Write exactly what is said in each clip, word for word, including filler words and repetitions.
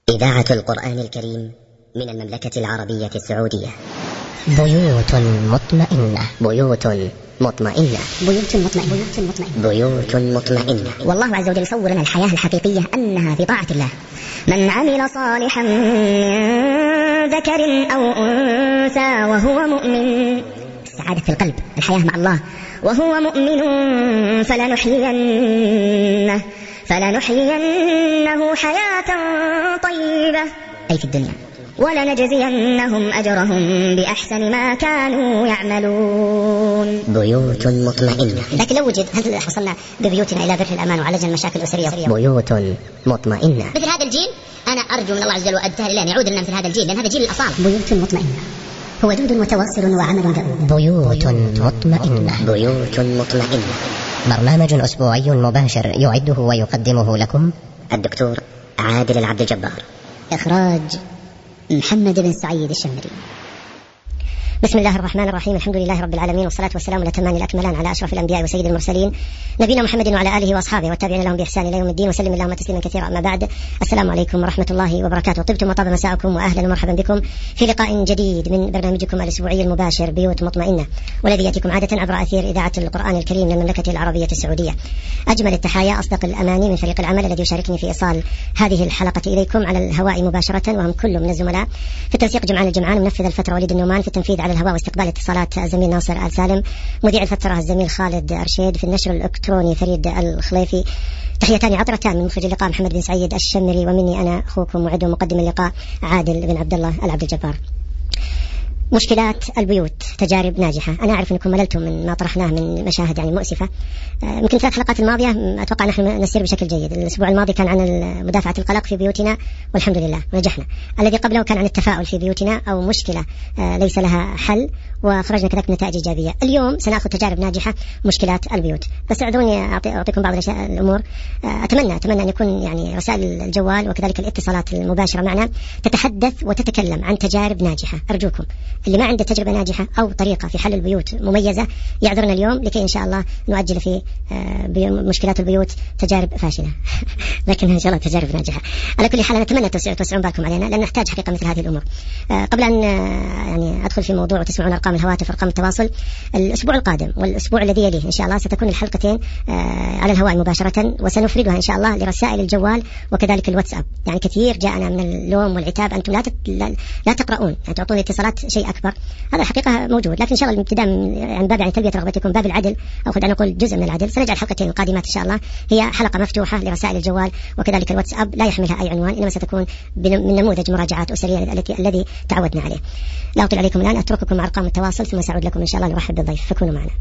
إذاعة القرآن الكريم من المملكة العربية السعودية. بيوت مطمئنة بيوت مطمئنة بيوت مطمئنة بيوت مطمئنة بيوت مطمئنة. والله عز وجل يصور لنا الحياة الحقيقية أنها في طاعة الله. من عمل صالحا من ذكر أو أنثى وهو مؤمن، السعادة في القلب، الحياة مع الله، وهو مؤمن فلنحيينه فلنحيينه حياة طيبة أي في الدنيا، ولنجزينهم أجرهم بأحسن ما كانوا يعملون. بيوت مطمئنة. لكن لو وجد، هل حصلنا ببيوتنا إلى بر الأمان وعالجنا المشاكل الأسرية؟ بيوت مطمئنة. مثل هذا الجيل أنا أرجو من الله عز وجل وأبتهل إلى أن يعود لنا مثل هذا الجيل، لأن هذا جيل الأصالة. بيوت مطمئنة هو ودود متواصل وعمل دؤوب. بيوت مطمئنة بيوت مطمئنة. برنامج أسبوعي مباشر يعده ويقدمه لكم الدكتور عادل العبد الجبار. إخراج محمد بن سعيد الشمري. بسم الله الرحمن الرحيم، الحمد لله رب العالمين، والصلاة والسلام الأتمان الأكملان على أشرف الأنبياء وسيد المرسلين نبينا محمد وعلى آله وأصحابه والتابعين لهم بإحسان إلى يوم الدين، وسلم اللهم تسليما كثيرا. أما بعد، السلام عليكم ورحمة الله وبركاته. طبتم وطاب مساءكم، وأهلا ومرحبا بكم في لقاء جديد من برنامجكم الأسبوعي المباشر بيوت مطمئنة، والذي يأتيكم عادة عبر أثير إذاعة القرآن الكريم للمملكة العربية السعودية. أجمل التحايا، أصدق الأماني من فريق العمل الذي يشاركني في إيصال هذه الحلقة إليكم على الهواء مباشرة، وهم كل من الزملاء في التنسيق جمعان الجمعان، منفذ الفترة وليد النومان، في التنفيذ على الهواء واستقبال اتصالات الزميل ناصر آل سالم، مذيع الفترة الزميل خالد أرشيد، في النشر الإلكتروني فريد الخليفي. تحياتان عطرتان من مخرج اللقاء محمد بن سعيد الشمري، ومني أنا أخوكم معد ومقدم اللقاء عادل بن عبد الله العبد الجبار. مشكلات البيوت، تجارب ناجحة. أنا أعرف أنكم مللتم من ما طرحناه من مشاهد يعني مؤسفة. يمكن ثلاث حلقات الماضية أتوقع نحن نسير بشكل جيد. الأسبوع الماضي كان عن مدافعة القلق في بيوتنا والحمد لله نجحنا. الذي قبله كان عن التفاؤل في بيوتنا أو مشكلة ليس لها حل وخرجنا كذلك نتائج إيجابية. اليوم سنأخذ تجارب ناجحة، مشكلات البيوت. بس اعذروني أعطيكم بعض الأشياء الأمور. أتمنى أتمنى أن يكون يعني رسائل الجوال وكذلك الاتصالات المباشرة معنا تتحدث وتتكلم عن تجارب ناجحة. أرجوكم اللي ما عنده تجربة ناجحة أو طريقة في حل البيوت مميزة يعذرنا اليوم، لكي إن شاء الله نؤجل في مشكلات البيوت تجارب فاشلة لكن إن شاء الله تجارب ناجحة. على كل حال نتمنى توسعون بالكم علينا، لأن نحتاج حقيقة مثل هذه الأمور. قبل أن يعني أدخل في موضوع وتسمعون أرقام الهواتف أرقام التواصل، الأسبوع القادم والأسبوع الذي يليه إن شاء الله ستكون الحلقتين على الهواء مباشرة، وسنفردها إن شاء الله لرسائل الجوال وكذلك الواتساب. يعني كثير جاءنا من اللوم والعتاب أنتم لا لا تقرؤون، يعني تعطون اتصالات شيء أكبر. هذا الحقيقة موجود، لكن إن شاء الله الابتداء عن باب يعني تلبية رغبتكم، باب العدل أو خلينا نقول جزء من العدل، سنجعل الحلقتين القادمات إن شاء الله هي حلقة مفتوحة لرسائل الجوال وكذلك الواتساب، لا يحملها أي عنوان، إنما ستكون من نموذج مراجعات أسرية التي الذي تعودنا عليه. لا أطيل عليكم الآن، أترككم مع أرقام التواصل ثم سأعود لكم إن شاء الله لأرحب بالضيف، فكونوا معنا.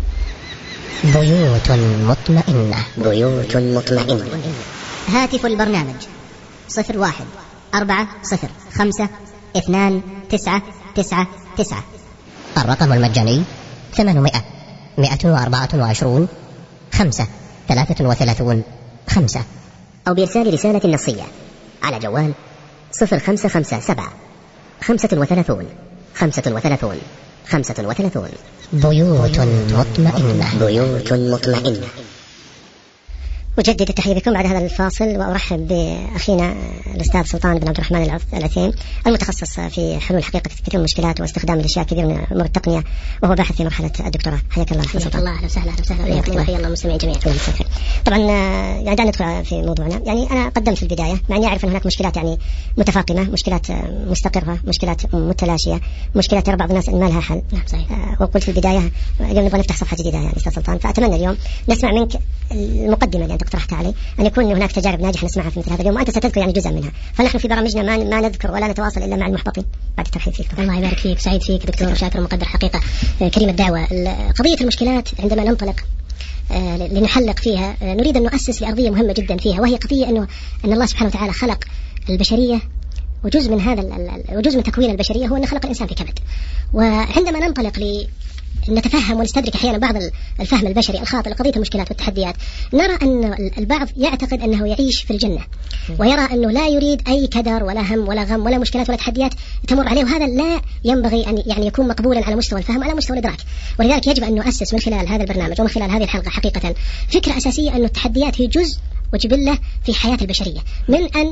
بيوت مطمئنة بيوت مطمئنة. هاتف البرنامج صفر واحد أربعة صفر خمسة اثنان تسعة تسعة تسعة. الرقم المجاني ثمانمائة مائة وأربعة وعشرون خمسة ثلاثة وثلاثون خمسة، أو بإرسال رسالة نصية على جوال صفر خمسة خمسة سبعة خمسة وثلاثون خمسة وثلاثون خمسة وثلاثون. بيوت مطمئنة بيوت مطمئنة. أجدد التحية بكم بعد هذا الفاصل، وأرحب بأخينا الأستاذ سلطان بن عبد الرحمن العثيم، المتخصص في حلول حقيقة كثير من المشكلات واستخدام الأشياء كثير من أمور التقنية، وهو باحث في مرحلة الدكتوراه. حياك الله سلطان. الله أهلا وسهلا. أهلا وسهلا بكم وحيا الله المسلمين جميعا. طبعا يعني دعنا ندخل في موضوعنا. يعني أنا قدمت في البداية، مع أني أعرف أن هناك مشكلات يعني متفاقمة، مشكلات مستقرة، مشكلات متلاشية، مشكلات ترى بعض الناس إن ما لها حل. نعم صحيح. آه وقلت في البداية اليوم نبغى نفتح صفحة جديدة يعني أستاذ سلطان، فأتمنى اليوم نسمع منك المقدمة اللي أنت اقترحتها علي، أن يكون هناك تجارب ناجحة نسمعها في مثل هذا اليوم، وأنت ستذكر يعني جزء منها. فنحن في برامجنا ما ما نذكر ولا نتواصل إلا مع المحبطين. بعد الترحيب فيك. الله يبارك فيك، سعيد فيك دكتور شاكر ومقدر حقيقة كريم الدعوة. قضية المشكلات عندما ننطلق لنحلق فيها نريد أن نؤسس لأرضية مهمة جدا فيها، وهي قضية أنه أن الله سبحانه وتعالى خلق البشرية، وجزء من هذا وجزء من تكوين البشرية هو أن خلق الإنسان في كبد. وعندما ننطلق ل نتفهم ونستدرك أحيانا بعض الفهم البشري الخاطئ لقضية المشكلات والتحديات، نرى أن البعض يعتقد أنه يعيش في الجنة، ويرى أنه لا يريد أي كدر ولا هم ولا غم ولا مشكلات ولا تحديات تمر عليه، وهذا لا ينبغي أن يعني يكون مقبولا على مستوى الفهم وعلى مستوى الإدراك. ولذلك يجب أن نؤسس من خلال هذا البرنامج ومن خلال هذه الحلقة حقيقة فكرة أساسية أن التحديات هي جزء وجبلة في حياة البشرية، من أن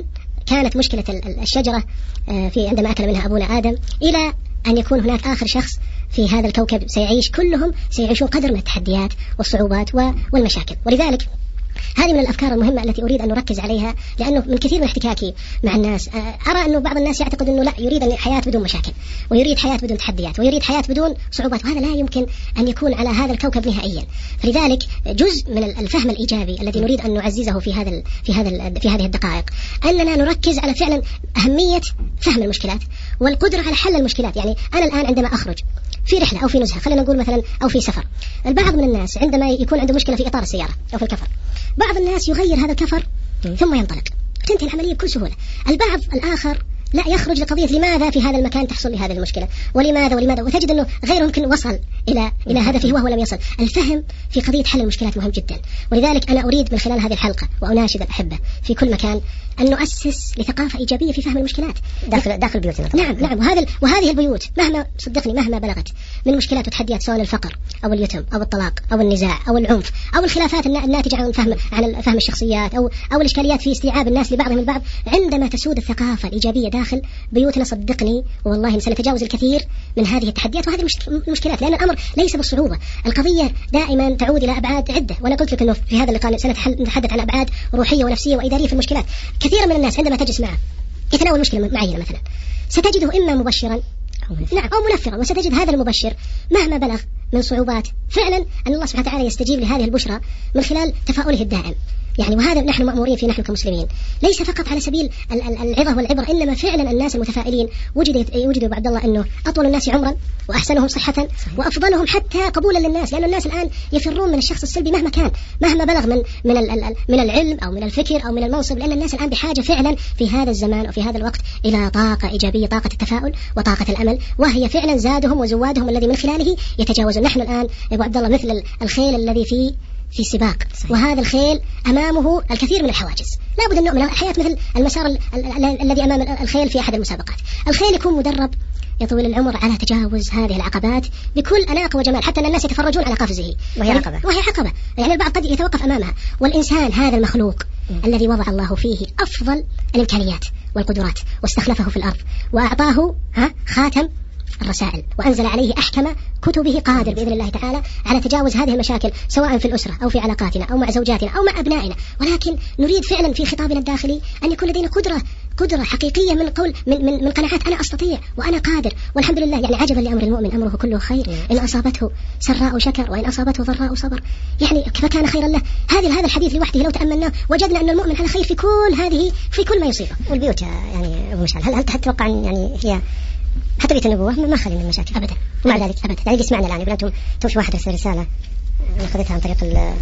كانت مشكلة الشجرة في عندما أكل منها أبونا آدم، إلى أن يكون هناك آخر شخص في هذا الكوكب سيعيش، كلهم سيعيشون قدر من التحديات والصعوبات والمشاكل. ولذلك هذه من الأفكار المهمة التي أريد أن نركز عليها، لأنه من كثير من احتكاكي مع الناس أرى أنه بعض الناس يعتقد أنه لا، يريد حياة بدون مشاكل، ويريد حياة بدون تحديات، ويريد حياة بدون صعوبات، وهذا لا يمكن أن يكون على هذا الكوكب نهائيا. فلذلك جزء من الفهم الإيجابي الذي نريد أن نعززه في هذا في هذا في هذه الدقائق أننا نركز على فعلا أهمية فهم المشكلات والقدرة على حل المشكلات. يعني أنا الآن عندما أخرج في رحلة أو في نزهة، خلينا نقول مثلا، أو في سفر، البعض من الناس عندما يكون عنده مشكلة في إطار السيارة أو في الكفر، بعض الناس يغير هذا الكفر ثم ينطلق، تنتهي العملية بكل سهولة. البعض الآخر لا، يخرج لقضية لماذا في هذا المكان تحصل لي هذه المشكلة، ولماذا ولماذا، وتجد أنه غيره يمكن وصل إلى إلى هدفه وهو لم يصل. الفهم في قضية حل المشكلات مهم جدا. ولذلك أنا أريد من خلال هذه الحلقة وأناشد الأحبة في كل مكان أن نؤسس لثقافة إيجابية في فهم المشكلات داخل داخل بيوتنا. نعم نعم. وهذا وهذه البيوت مهما صدقني مهما بلغت من مشكلات وتحديات، سواء الفقر أو اليتم أو الطلاق أو النزاع أو العنف أو الخلافات الناتجة عن فهم عن فهم الشخصيات أو أو الإشكاليات في استيعاب الناس لبعضهم البعض، عندما تسود الثقافة الإيجابية داخل بيوتنا صدقني والله سنتجاوز الكثير من هذه التحديات وهذه المشكلات، لأن الأمر ليس بالصعوبة. القضية دائما تعود إلى أبعاد عدة، وأنا قلت لك أنه في هذا اللقاء سنتحدث عن أبعاد روحية ونفسية وإدارية في المشكلات. كثير من الناس عندما تجلس معه يتناول مشكلة معينة مثلا، ستجده إما مبشرا نعم أو منفرا، وستجد هذا المبشر مهما بلغ من صعوبات فعلا أن الله سبحانه وتعالى يستجيب لهذه البشرى من خلال تفاؤله الدائم. يعني وهذا نحن مأمورين فيه نحن كمسلمين، ليس فقط على سبيل العظة والعبرة، إنما فعلا الناس المتفائلين وجد وجدوا بعد الله أنه أطول الناس عمرا وأحسنهم صحة وأفضلهم حتى قبولا للناس، لأن الناس الآن يفرون من الشخص السلبي مهما كان، مهما بلغ من من من العلم أو من الفكر أو من المنصب، لأن الناس الآن بحاجة فعلا في هذا الزمان وفي هذا الوقت إلى طاقة إيجابية، طاقة التفاؤل وطاقة الأمل، وهي فعلا زادهم وزوادهم الذي من خلاله يتجاوزون. نحن الآن يا أبو عبد الله مثل الخيل الذي في في سباق، وهذا الخيل أمامه الكثير من الحواجز، لا بد أن نؤمن الحياة مثل المسار ال ال الذي أمام الخيل في أحد المسابقات. الخيل يكون مدرب يا طويل العمر على تجاوز هذه العقبات بكل أناقة وجمال، حتى أن الناس يتفرجون على قفزه، وهي عقبة وهي عقبة يعني البعض قد يتوقف أمامها. والإنسان هذا المخلوق م. الذي وضع الله فيه أفضل الإمكانيات والقدرات واستخلفه في الأرض وأعطاه ها خاتم الرسائل وأنزل عليه أحكم كتبه، قادر بإذن الله تعالى على تجاوز هذه المشاكل سواء في الأسرة أو في علاقاتنا أو مع زوجاتنا أو مع أبنائنا. ولكن نريد فعلا في خطابنا الداخلي أن يكون لدينا قدرة قدرة حقيقية من قول من من, من قناعات أنا أستطيع وأنا قادر. والحمد لله يعني عجبا لأمر المؤمن أمره كله خير، إن أصابته سراء شكر وإن أصابته ضراء صبر، يعني فكان خيرا له. هذا هذا الحديث لوحده لو تأملناه وجدنا أن المؤمن على خير في كل هذه في كل ما يصيبه. والبيوت يعني أبو مشعل، هل هل تتوقع يعني هي حتى بيت النبوة ما خلي من المشاكل أبدا ومع ذلك أبدا يعني يسمعنا الآن يقول أنتم توفي واحد رسالة رسالة أنا أخذتها عن طريق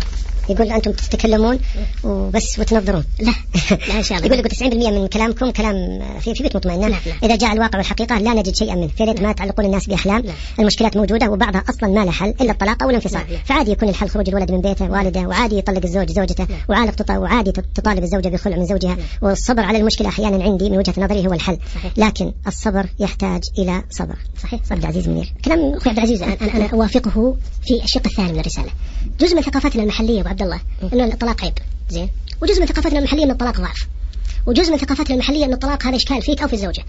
يقول أنتم تتكلمون وبس وتنظرون لا لا إن شاء الله. يقول لك تسعين بالمئة من كلامكم كلام في في بيت مطمئنة. نعم. إذا جاء الواقع والحقيقة لا نجد شيئا منه، في ريت ما تعلقون الناس بأحلام. نعم. المشكلات موجودة وبعضها أصلا ما لها حل إلا الطلاق أو الانفصال. نعم. فعادي يكون الحل خروج الولد من بيته والده، وعادي يطلق الزوج زوجته. نعم. وعادي وعادي تطالب الزوجة بالخلع من زوجها. نعم. والصبر على المشكلة أحيانا عندي من وجهة نظري هو الحل. صحيح. لكن الصبر يحتاج إلى صبر. صحيح. عبد العزيز منير كلام أخوي عبد العزيز أنا أنا أوافقه في الشق الثاني من الرسالة. جزء من ثقافتنا المحلية أبو عبد الله إنه الطلاق عيب زين، وجزء من ثقافتنا المحلية أن الطلاق ضعف، وجزء من ثقافتنا المحلية أن الطلاق هذا إشكال فيك أو في الزوجة.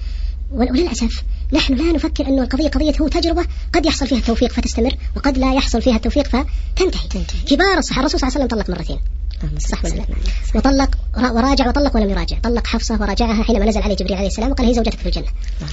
وللأسف نحن لا نفكر أنه القضية قضية هو تجربة قد يحصل فيها التوفيق فتستمر وقد لا يحصل فيها التوفيق فتنتهي. تنتهي. كبار الصحابة الرسول صلى الله عليه وسلم طلق مرتين صح ولا لا؟ وطلق وراجع وطلق ولم يراجع، طلق حفصة وراجعها حينما نزل عليه جبريل عليه السلام وقال هي زوجتك في الجنة،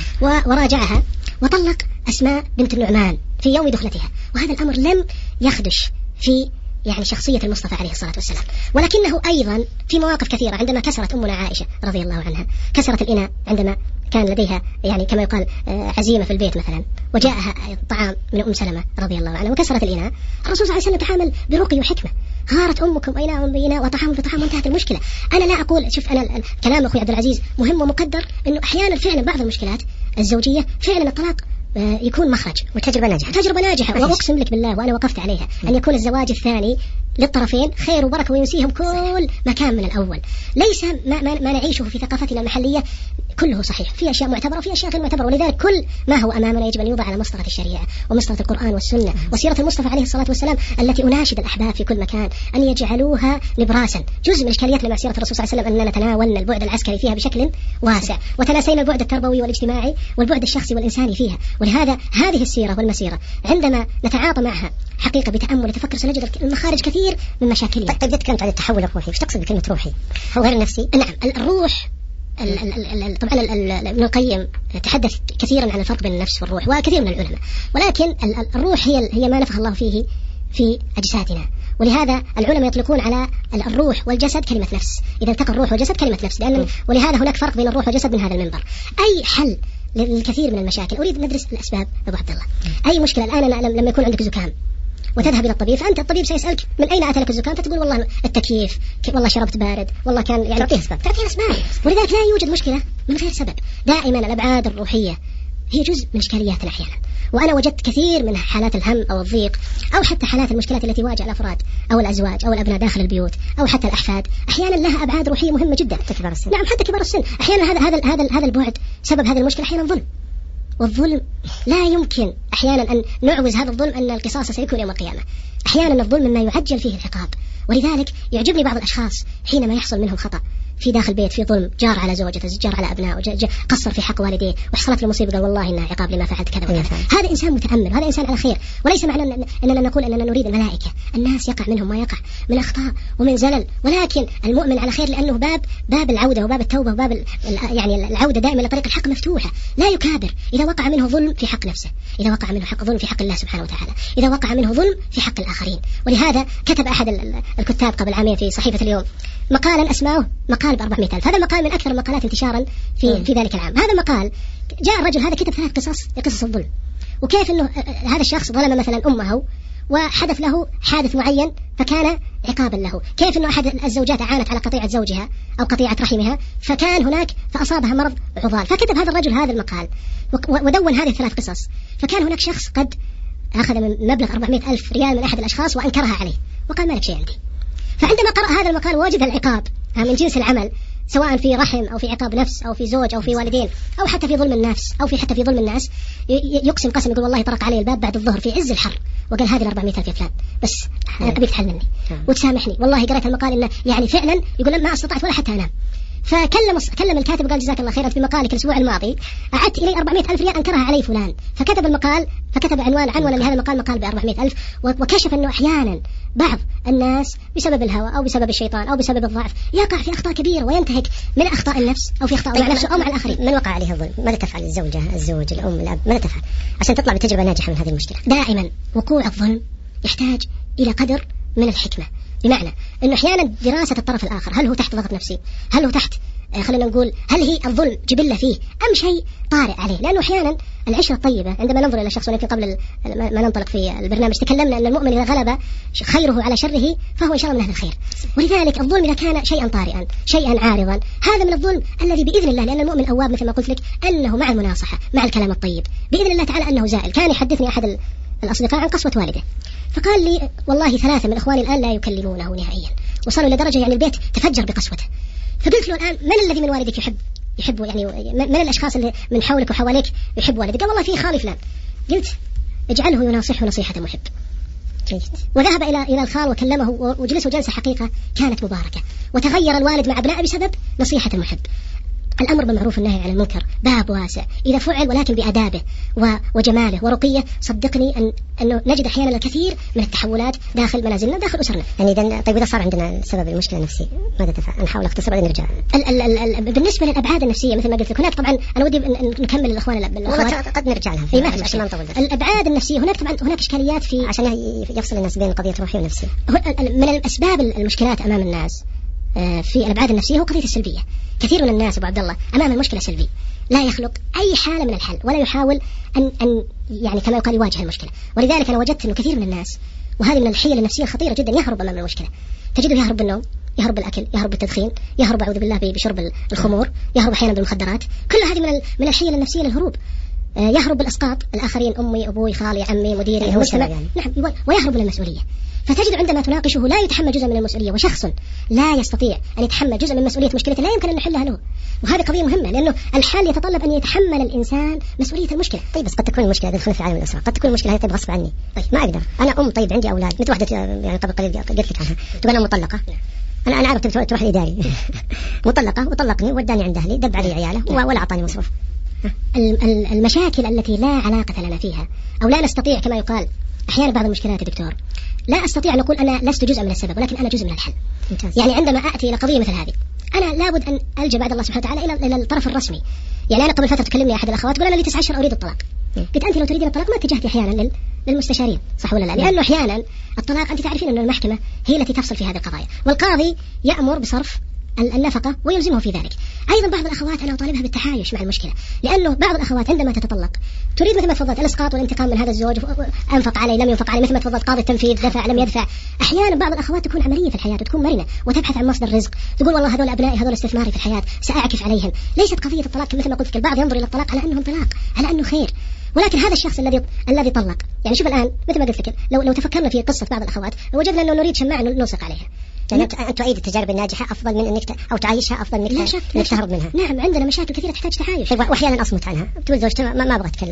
وراجعها وطلق أسماء بنت النعمان في يوم دخلتها. وهذا الأمر لم يخدش في يعني شخصية المصطفى عليه الصلاة والسلام، ولكنه أيضا في مواقف كثيرة عندما كسرت أمنا عائشة رضي الله عنها، كسرت الإناء عندما كان لديها يعني كما يقال عزيمة في البيت مثلا، وجاءها طعام من أم سلمة رضي الله عنها وكسرت الإناء، الرسول صلى الله عليه وسلم تحامل برقي وحكمة، غارت أمكم إناء بإناء وطعام بطعام وانتهت المشكلة. أنا لا أقول شوف أنا كلام أخوي عبد العزيز مهم ومقدر، إنه أحيانا فعلا بعض المشكلات الزوجية فعلا الطلاق يكون مخرج وتجربة ناجحة تجربة ناجحة وأقسم لك بالله وأنا وقفت عليها أن يكون الزواج الثاني للطرفين خير وبركة وينسيهم كل ما كان من الأول. ليس ما, ما, ما نعيشه في ثقافتنا المحلية كله صحيح، في أشياء معتبرة وفي أشياء غير معتبرة، ولذلك كل ما هو أمامنا يجب أن يوضع على مسطرة الشريعة ومسطرة القرآن والسنة وسيرة المصطفى عليه الصلاة والسلام، التي أناشد الأحباب في كل مكان أن يجعلوها نبراسا. جزء من إشكالياتنا مع سيرة الرسول صلى الله عليه وسلم أننا تناولنا البعد العسكري فيها بشكل واسع وتناسينا البعد التربوي والاجتماعي والبعد الشخصي والإنساني فيها. ولهذا هذه السيرة والمسيرة عندما نتعاطى معها حقيقة بتأمل وتفكر سنجد المخارج كثير من مشاكلها. طيب تكلمت عن التحول الروحي، ايش تقصد بكلمة روحي؟ هو غير النفسي؟ نعم، الروح ال ال ال طبعا ابن القيم تحدث كثيرا عن الفرق بين النفس والروح وكثير من العلماء، ولكن الروح هي هي ما نفخ الله فيه في أجسادنا، ولهذا العلماء يطلقون على الروح والجسد كلمة نفس، إذا التقى الروح والجسد كلمة نفس، لأن ولهذا هناك فرق بين الروح والجسد من هذا المنبر. أي حل للكثير من المشاكل، أريد ندرس الأسباب أبو عبد الله. أي مشكلة الآن لما يكون عندك زكام وتذهب إلى الطبيب، فأنت الطبيب سيسألك من أين أتى لك الزكام، فتقول والله التكييف، والله شربت بارد، والله كان يعني تعطيه أسباب تعطيه أسباب ولذلك لا يوجد مشكلة من غير سبب. دائما الأبعاد الروحية هي جزء من إشكالياتنا أحيانا، وأنا وجدت كثير من حالات الهم أو الضيق أو حتى حالات المشكلات التي واجه الأفراد أو الأزواج أو الأبناء داخل البيوت أو حتى الأحفاد، أحيانا لها أبعاد روحية مهمة جدا. حتى كبار السن. نعم حتى كبار السن أحيانا هذا هذا هذا هذا البعد سبب هذه المشكلة أحيانا ظلم، والظلم لا يمكن أحيانا أن نعوز هذا الظلم أن القصاص سيكون يوم القيامة. أحيانا الظلم مما يعجل فيه العقاب، ولذلك يعجبني بعض الأشخاص حينما يحصل منهم خطأ في داخل بيت، في ظلم، جار على زوجته، جار على أبنائه، قصر في حق والديه وحصلت له مصيبة قال والله إنها عقاب لما فعلت كذا وكذا. هذا إنسان متأمل، هذا إنسان على خير، وليس معنى أننا نقول أننا نريد الملائكة. الناس يقع منهم ما يقع من أخطاء ومن زلل، ولكن المؤمن على خير لأنه باب باب العودة وباب التوبة وباب يعني العودة دائما لطريق الحق مفتوحة، لا يكابر. إذا وقع منه ظلم في حق نفسه، إذا وقع منه حق ظلم في حق الله سبحانه وتعالى، إذا وقع منه ظلم في حق الآخرين. ولهذا كتب أحد الكتاب قبل عامين في صحيفة اليوم مقالا أسماه مقال بأربعمائة ألف. هذا المقال من أكثر المقالات انتشارا في في ذلك العام. هذا المقال جاء الرجل هذا كتب ثلاث قصص قصص الظلم، وكيف إنه هذا الشخص ظلم مثلا أمه وحدث له حادث معين فكان عقابا له، كيف إنه أحد الزوجات عانت على قطيعة زوجها أو قطيعة رحمها فكان هناك فأصابها مرض عضال، فكتب هذا الرجل هذا المقال ودون هذه الثلاث قصص. فكان هناك شخص قد أخذ من مبلغ أربعمائة ألف ريال من أحد الأشخاص وأنكرها عليه وقال ما لك شيء عندي. فعندما قرأ هذا المقال ووجد العقاب من جنس العمل، سواء في رحم أو في عقاب نفس أو في زوج أو في والدين أو حتى في ظلم النفس أو في حتى في ظلم الناس، يقسم قسم يقول والله طرق علي الباب بعد الظهر في عز الحر وقال هذه الأربعمائة ألف يا فلان بس أنا أبيك تحل مني وتسامحني، والله قرأت المقال إنه يعني فعلا يقول ما استطعت ولا حتى أنام. فكلم كلم الكاتب وقال جزاك الله خير في مقالك الأسبوع الماضي أعدت إلي أربعمائة ألف ريال أنكرها علي فلان. فكتب المقال فكتب عنوان عنوان لهذا المقال مقال بأربعمائة ألف، وكشف أنه أحيانا بعض الناس بسبب الهوى أو بسبب الشيطان أو بسبب الضعف يقع في أخطاء كبيرة وينتهك من أخطاء النفس أو في أخطاء مع نفسه أو مع الآخرين. من وقع عليها الظلم ماذا تفعل الزوجة الزوج الأم الأب، ماذا تفعل عشان تطلع بتجربة ناجحة من هذه المشكلة؟ دائما وقوع الظلم يحتاج إلى قدر من الحكمة، بمعنى أنه أحيانا دراسة الطرف الآخر، هل هو تحت ضغط نفسي، هل هو تحت خلينا نقول هل هي الظلم جبلة فيه أم شيء طارئ عليه. لأنه أحيانا العشرة الطيبة عندما ننظر إلى الشخص، ولكن قبل ما ننطلق في البرنامج تكلمنا أن المؤمن إذا غلب خيره على شره فهو إن شاء الله من أهل الخير. ولذلك الظلم إذا كان شيئا طارئا شيئا عارضا هذا من الظلم الذي بإذن الله، لأن المؤمن أواب مثل ما قلت لك أنه مع المناصحة مع الكلام الطيب بإذن الله تعالى أنه زائل. كان يحدثني أحد الأصدقاء عن قسوة والده، فقال لي والله ثلاثة من إخواني الآن لا يكلمونه نهائيا، وصلوا إلى درجة يعني البيت تفجر بقسوته. فقلت له الآن من الذي من والدك يحب يحب يعني من الأشخاص اللي من حولك وحواليك يحب والدك؟ قال والله في خالي فلان. قلت اجعله يناصحه نصيحة محب. وذهب إلى إلى الخال وكلمه وجلسوا جلسة حقيقة كانت مباركة، وتغير الوالد مع أبنائه بسبب نصيحة المحب. الأمر بالمعروف والنهي عن المنكر باب واسع إذا فعل ولكن بأدابه وجماله ورقيه، صدقني أن أنه نجد أحيانا الكثير من التحولات داخل منازلنا داخل أسرنا. يعني إذا طيب إذا صار عندنا سبب المشكلة النفسية ماذا تفعل؟ نحاول نختصر بعدين نرجع. ال ال ال ال بالنسبة للأبعاد النفسية مثل ما قلت لك هناك طبعا أنا ودي نكمل الأخوان الأخوات قد نرجع لها في ما عشان ما نطول. الأبعاد النفسية هناك طبعا هناك إشكاليات في عشان يفصل الناس بين القضية الروحية والنفسية. من الأسباب المشكلات أمام الناس في الأبعاد النفسية هو قضية السلبية. كثير من الناس أبو عبد الله أمام المشكلة سلبي، لا يخلق أي حالة من الحل ولا يحاول أن أن يعني كما يقال يواجه المشكلة. ولذلك أنا وجدت أنه كثير من الناس، وهذه من الحيل النفسية الخطيرة جدا، يهرب أمام المشكلة. تجده يهرب بالنوم، يهرب بالأكل، يهرب بالتدخين، يهرب أعوذ بالله بشرب الخمور، يهرب أحيانا بالمخدرات. كل هذه من من الحيل النفسية للهروب. يهرب الأسقاط الآخرين، أمي أبوي خالي عمي مديري المجتمع يعني. نعم، ويهرب من المسؤولية. فتجد عندما تناقشه لا يتحمل جزء من المسؤولية، وشخص لا يستطيع أن يتحمل جزء من مسؤولية مشكلته لا يمكن أن نحلها له. وهذه قضية مهمة، لأنه الحل يتطلب أن يتحمل الإنسان مسؤولية المشكلة. طيب بس قد تكون المشكلة تدخل في عالم الأسرة، قد تكون المشكلة هي طيب غصب عني. طيب ما أقدر أنا أم، طيب عندي أولاد، مثل واحدة يعني قبل قليل قلت لك عنها تقول أنا مطلقة. أنا أنا عارف تروح الإداري مطلقة وطلقني وداني عند أهلي، دب علي عياله ولا أعطاني مصروف. المشاكل التي لا علاقة لنا فيها أو لا نستطيع، كما يقال أحيانا بعض المشكلات يا دكتور لا أستطيع أن أقول أنا لست جزء من السبب ولكن أنا جزء من الحل. ممتاز. يعني عندما أتي إلى قضية مثل هذه أنا لابد أن ألجأ بعد الله سبحانه وتعالى إلى إلى الطرف الرسمي. يعني أنا قبل فترة تكلمني أحد الأخوات تقول أنا لي تسعة أشهر أريد الطلاق. قلت أنت لو تريدين الطلاق ما اتجهتي أحيانا لل... للمستشارين، صح ولا لا؟ لأنه أحيانا الطلاق أنت تعرفين أن المحكمة هي التي تفصل في هذه القضايا، والقاضي يأمر بصرف النفقة ويلزمه في ذلك. أيضا بعض الأخوات أنا أطالبها بالتعايش مع المشكلة، لأنه بعض الأخوات عندما تتطلق تريد مثل ما تفضلت الإسقاط والانتقام من هذا الزوج، أنفق عليه لم ينفق عليه، مثل ما تفضلت قاضي التنفيذ دفع لم يدفع. أحيانا بعض الأخوات تكون عملية في الحياة وتكون مرنة وتبحث عن مصدر رزق، تقول والله هذول أبنائي هذول استثماري في الحياة سأعكف عليهم. ليست قضية الطلاق مثل ما قلت لك، البعض ينظر إلى الطلاق على أنه انطلاق، على أنه خير، ولكن هذا الشخص الذي الذي طلق، يعني شوف الآن مثل ما قلت لك لو لو تفكرنا في قصة بعض الأخوات وجدنا أنه نريد شماعة نلصق عليها. يعني أن تعيد التجارب الناجحة أفضل من أنك ت... أو تعيشها أفضل من أنك تهرب منها. نعم، عندنا مشاكل كثيرة تحتاج تعايش. وأحيانا أصمت عنها، تقول زوجتي ما, ما أبغى أتكلم.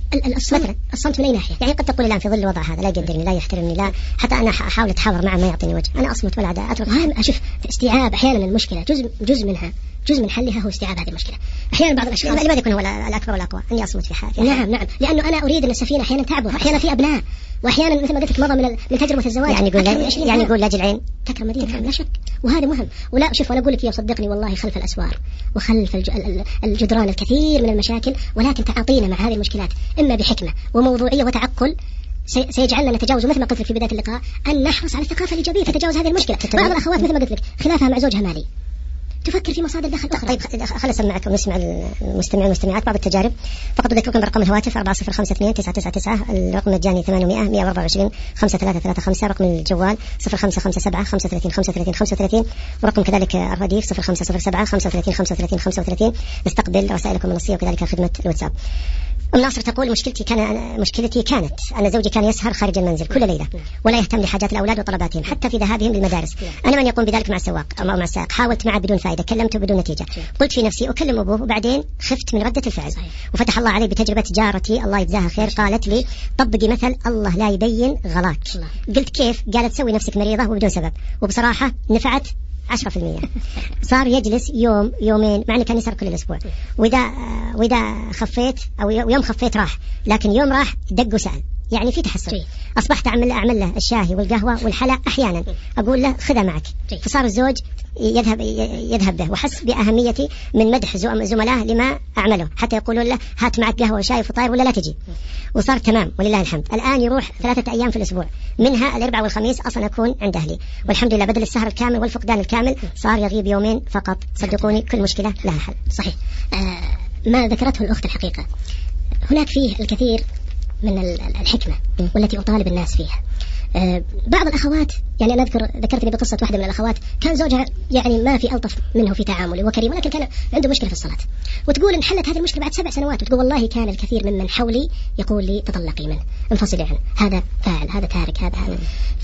الصمت الصمت من أي ناحية؟ يعني قد تقول الآن في ظل الوضع هذا لا يقدرني لا يحترمني لا، حتى أنا أحاول أتحاور معه ما يعطيني وجه، أنا أصمت ولا أدري أترك. أشوف استيعاب أحيانا المشكلة جزء جزء منها جزء من حلها هو استيعاب هذه المشكلة. أحيانا بعض الأشخاص لماذا يكون هو الأكبر والأقوى أني أصمت في حالي؟ نعم نعم، لأنه أنا أريد أن السفينة أحيانا تعبر، أحيانا في أبناء، واحيانا مثل ما قلت لك مضى من من تجربة الزواج. يعني يقول يعني يقول لاجل العين تكرم مدينة، لا شك، وهذا مهم. ولا شوف أنا أقول لك يا صدقني والله خلف الأسوار وخلف الجدران الكثير من المشاكل، ولكن تعاطينا مع هذه المشكلات إما بحكمة وموضوعية وتعقل سيجعلنا نتجاوز، مثل ما قلت لك في بداية اللقاء، أن نحرص على الثقافة الإيجابية في تجاوز هذه المشكلة. بعض الأخوات مثل ما قلت لك خلافها مع زوجها مالي، تفكر في مصادر دخل أخرى. طيب خلينا نسمعكم ونسمع المستمعين والمستمعات بعض التجارب. فقط أذكركم برقم الهواتف أربعة صفر خمسة اثنين تسعة تسعة تسعة، الرقم المجاني ثمانمائة مئة وأربعة وعشرين خمسة ثلاثة ثلاثة خمسة، رقم الجوال صفر خمسة خمسة سبعة خمسة ثلاثين خمسة ثلاثين خمسة وثلاثين، ورقم كذلك الرديف صفر خمسة صفر سبعة خمسة ثلاثين خمسة ثلاثين خمسة وثلاثين. نستقبل رسائلكم النصية وكذلك خدمة الواتساب. أم ناصر تقول مشكلتي كان مشكلتي كانت أن زوجي كان يسهر خارج المنزل كل ليلة ولا يهتم لحاجات الأولاد وطلباتهم حتى في ذهابهم للمدارس. أنا من يقوم بذلك مع السواق أو مع السائق، حاولت معه بدون فائدة، كلمته بدون نتيجة، قلت في نفسي أكلم أبوه، وبعدين خفت من ردة الفعل. وفتح الله علي بتجربة جارتي الله يجزاها خير، قالت لي طبقي مثل الله لا يبين غلاك. قلت كيف؟ قالت سوي نفسك مريضة وبدون سبب، وبصراحة نفعت عشرة في المية. صار يجلس يوم يومين مع أنه كان يسهر كل الأسبوع، وإذا وإذا خفيت أو يوم خفيت راح، لكن يوم راح دق وسأل، يعني في تحسن. أصبحت أعمل أعمل له الشاهي والقهوة والحلا أحيانا، أقول له خذها معك، فصار الزوج يذهب يذهب به، وحس بأهميتي من مدح زملائه لما أعمله، حتى يقولون له هات معك قهوة وشاي وفطاير ولا لا تجي، وصار تمام ولله الحمد. الآن يروح ثلاثة أيام في الأسبوع، منها الأربعاء والخميس أصلا أكون عند أهلي، والحمد لله بدل السهر الكامل والفقدان الكامل صار يغيب يومين فقط. صدقوني كل مشكلة لها حل. صحيح. آه ما ذكرته الأخت الحقيقة، هناك فيه الكثير من الحكمة والتي أطالب الناس فيها. أه بعض الأخوات، يعني أنا أذكر ذكرتني بقصة واحدة من الأخوات كان زوجها يعني ما في ألطف منه في تعامله وكريم، ولكن كان عنده مشكلة في الصلاة، وتقول انحلت هذه المشكلة بعد سبع سنوات، وتقول والله كان الكثير ممن حولي يقول لي تطلقي منه، انفصلي عنه، هذا فاعل، هذا تارك، هذا هذا.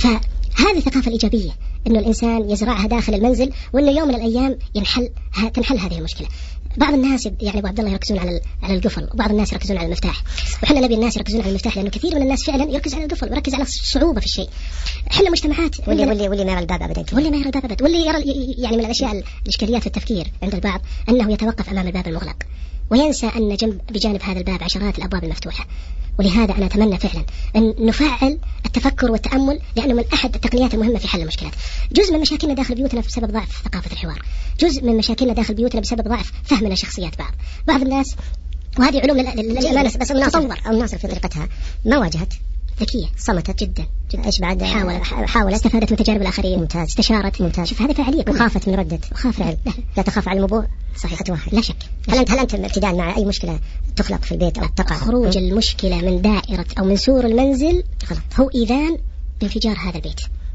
فهذه الثقافة الإيجابية إنه الإنسان يزرعها داخل المنزل، وإنه يوم من الأيام ينحل تنحل هذه المشكلة. بعض الناس يعني أبو عبد الله يركزون على على القفل، وبعض الناس يركزون على المفتاح، وحنا نبي الناس يركزون على المفتاح، لأنه كثير من الناس فعلا يركز على القفل ويركز على الصعوبة في الشيء. حنا مجتمعات واللي واللي واللي ما يرى الباب أبدا، واللي ما يرى الباب أبدا، واللي يرى يعني من الأشياء الإشكاليات في التفكير عند البعض أنه يتوقف أمام الباب المغلق وينسى أن جنب بجانب هذا الباب عشرات الأبواب المفتوحة. ولهذا أنا أتمنى فعلا أن نفعل التفكر والتأمل، لأنه من أحد التقنيات المهمة في حل المشكلات. جزء من مشاكلنا داخل بيوتنا بسبب ضعف ثقافة الحوار، جزء من مشاكلنا داخل بيوتنا بسبب ضعف فهمنا شخصيات بعض بعض الناس، وهذه علوم للأمانة بس تطور أو الناصر في طريقتها ما واجهت، ذكية، صمتت جدا جدا، ايش بعد حاولت حاولت استفادت من تجارب الآخرين، ممتاز، استشارت، ممتاز، شوف هذه فعالية، وخافت من ردة، وخاف فعل لا, لا تخاف على الموضوع. صحيح، أتوهل. لا شك. هل أنت هل أنت ابتداء مع أي مشكلة تخلق في البيت أو تقع خروج م? المشكلة من دائرة أو من سور المنزل غلط، هو إذان بانفجار هذا البيت.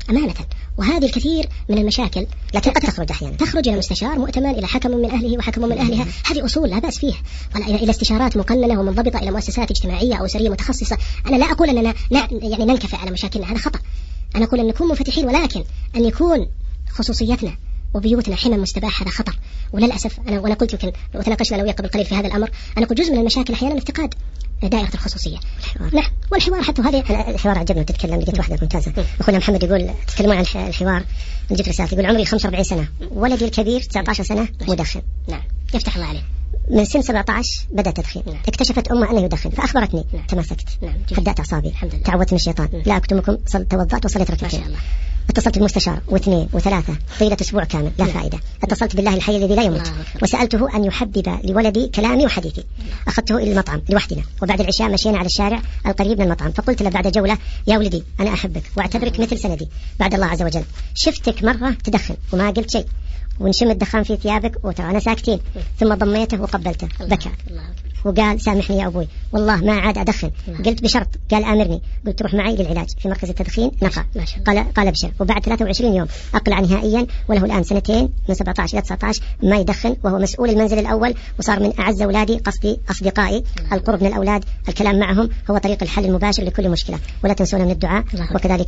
أمانة. وهذه الكثير من المشاكل لكن قد تخرج أحيانا تخرج إلى مستشار مؤتمن، إلى حكم من أهله وحكم من أهلها، هذه أصول لا بأس فيها، إلى استشارات مقننة ومنضبطة، إلى مؤسسات اجتماعية أو أسرية متخصصة. أنا لا أقول أننا يعني ننكفئ على مشاكلنا، هذا خطأ. أنا أقول أن نكون منفتحين، ولكن أن يكون خصوصيتنا وبيوتنا حمى مستباح هذا خطر. وللأسف أنا وأنا قلت يمكن وتناقشنا أنا وياك قبل قليل في هذا الأمر، أنا قلت جزء من المشاكل أحيانا افتقاد دائرة الخصوصية. نعم، والحوار حتى هذه الحوار عجبني تتكلم، لقيت واحدة ممتازة. أخونا محمد يقول تتكلمون عن الحوار، جبت رسالة يقول عمري خمسة وأربعين سنة، ولدي الكبير تسعة عشر سنة مدخن. نعم، يفتح الله عليه. من سن سبعة عشر بدأ تدخين. نعم. اكتشفت أمه أنه يدخن فأخبرتني. نعم. تماسكت. نعم. هدأت أعصابي، تعودت من الشيطان. نعم. لا أكتمكم، توضأت وصليت ركعتين. ما شاء الله. اتصلت بالمستشار واثنين وثلاثة طيلة أسبوع كامل، لا نعم. فائدة. اتصلت بالله الحي الذي لا يموت وسألته أن يحبب لولدي كلامي وحديثي. أخذته إلى المطعم لوحدنا، وبعد العشاء مشينا على الشارع القريب من المطعم، فقلت له بعد جولة يا ولدي أنا أحبك وأعتبرك مثل سندي بعد الله عز وجل، شفتك مرة تدخن وما قلت شيء، ونشم الدخان في ثيابك وترانا ساكتين، ثم ضميته وقبلته، بكى وقال سامحني يا أبوي والله ما عاد أدخن. قلت بشرط، قال آمرني. قلت روح معي للعلاج في مركز التدخين نقع. قال قال ابشر. وبعد ثلاثة وعشرين يوم أقلع نهائيا، وله الآن سنتين من سبعة عشر إلى تسعة عشر ما يدخن، وهو مسؤول المنزل الأول، وصار من أعز أولادي، قصدي أصدقائي. القرب من الأولاد، الكلام معهم هو طريق الحل المباشر لكل مشكلة، ولا تنسونا من الدعاء وكذلك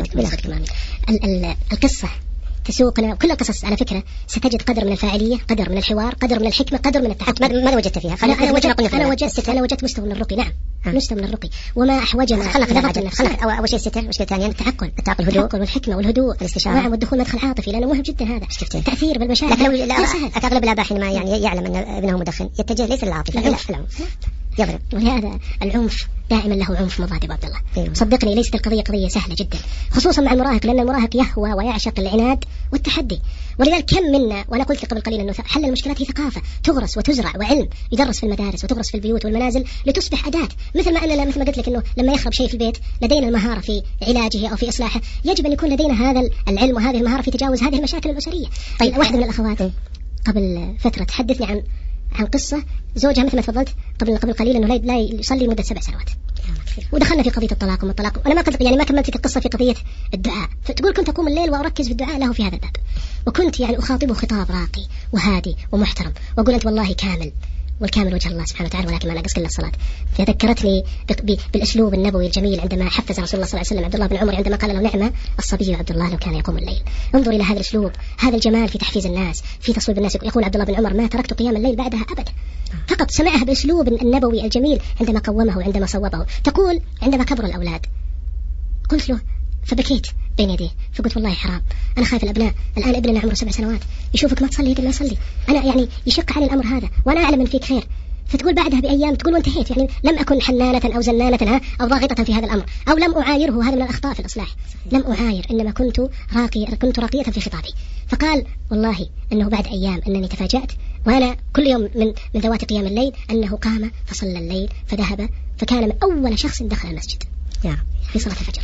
القصة تسوقنا. كل القصص على فكرة ستجد قدر من الفاعلية، قدر من الحوار، قدر من الحكمة، قدر من التحكم. ماذا وجدت فيها؟ أنا, أنا وجدت أنا وجدت أنا وجدت مستوى من الرقي. نعم، ها. مستوى من الرقي. وما أحوجنا خلق أول شيء الستر، وش ثانيا التعقل التعقل الهدوء والحكمة والهدوء الاستشارة. نعم، والدخول مدخل عاطفي، لأنه مهم جدا هذا التأثير بالمشاعر. لكن لو أغلب الآباء حينما يعني يعلم أن ابنه مدخن يتجه ليس للعاطفة إلى العنف، يضرب. ولهذا العنف دائما له عنف مضاد يا عبد الله. أيوه. صدقني ليست القضية قضية سهلة جدا، خصوصا مع المراهق، لأن المراهق يهوى ويعشق العناد والتحدي. ولذلك كم منا، وأنا قلت قبل قليل أنه حل المشكلات هي ثقافة تغرس وتزرع، وعلم يدرس في المدارس وتغرس في البيوت والمنازل لتصبح أداة. مثل ما أننا مثل ما قلت لك أنه لما يخرب شيء في البيت لدينا المهارة في علاجه أو في إصلاحه، يجب أن يكون لدينا هذا العلم وهذه المهارة في تجاوز هذه المشاكل الأسرية. طيب، واحدة من الأخوات قبل فترة تحدثني عن عن قصة زوجها مثل ما تفضلت قبل قبل قليل أنه لا يصلي مدة سبع سنوات، ودخلنا في قضية الطلاق وما الطلاق. أنا ما قلت يعني ما كملت لك القصة في قضية الدعاء، فتقول كنت أقوم الليل وأركز في الدعاء له في هذا الباب، وكنت يعني أخاطبه خطاب راقي وهادي ومحترم، وأقول أنت والله كامل، والكامل وجه الله سبحانه وتعالى، ولكن ما ناقص إلا الصلاة. فذكرتني بالأسلوب النبوي الجميل عندما حفز رسول الله صلى الله عليه وسلم عبد الله بن عمر عندما قال له نعمة الصبي عبد الله لو كان يقوم الليل. انظر إلى هذا الأسلوب، هذا الجمال في تحفيز الناس، في تصويب الناس. يقول عبد الله بن عمر ما تركت قيام الليل بعدها أبدا، فقط سمعها بأسلوب النبوي الجميل عندما قومه وعندما صوبه. تقول عندما كبر الأولاد قلت له فبكيت بين يديه، فقلت والله حرام، أنا خايف الأبناء، الآن ابننا عمره سبع سنوات يشوفك ما تصلي يقول ما يصلي، أنا يعني يشق علي الأمر هذا وأنا أعلم أن فيك خير. فتقول بعدها بأيام تقول وانتهيت، يعني لم أكن حنانة أو زنانة أو ضاغطة في هذا الأمر، أو لم أعايره، هذا من الأخطاء في الإصلاح، لم أعاير، إنما كنت راقي كنت راقية في خطابي. فقال والله أنه بعد أيام أنني تفاجأت، وأنا كل يوم من من ذوات قيام الليل أنه قام فصلى الليل فذهب، فكان من أول شخص دخل المسجد في صلاة الفجر.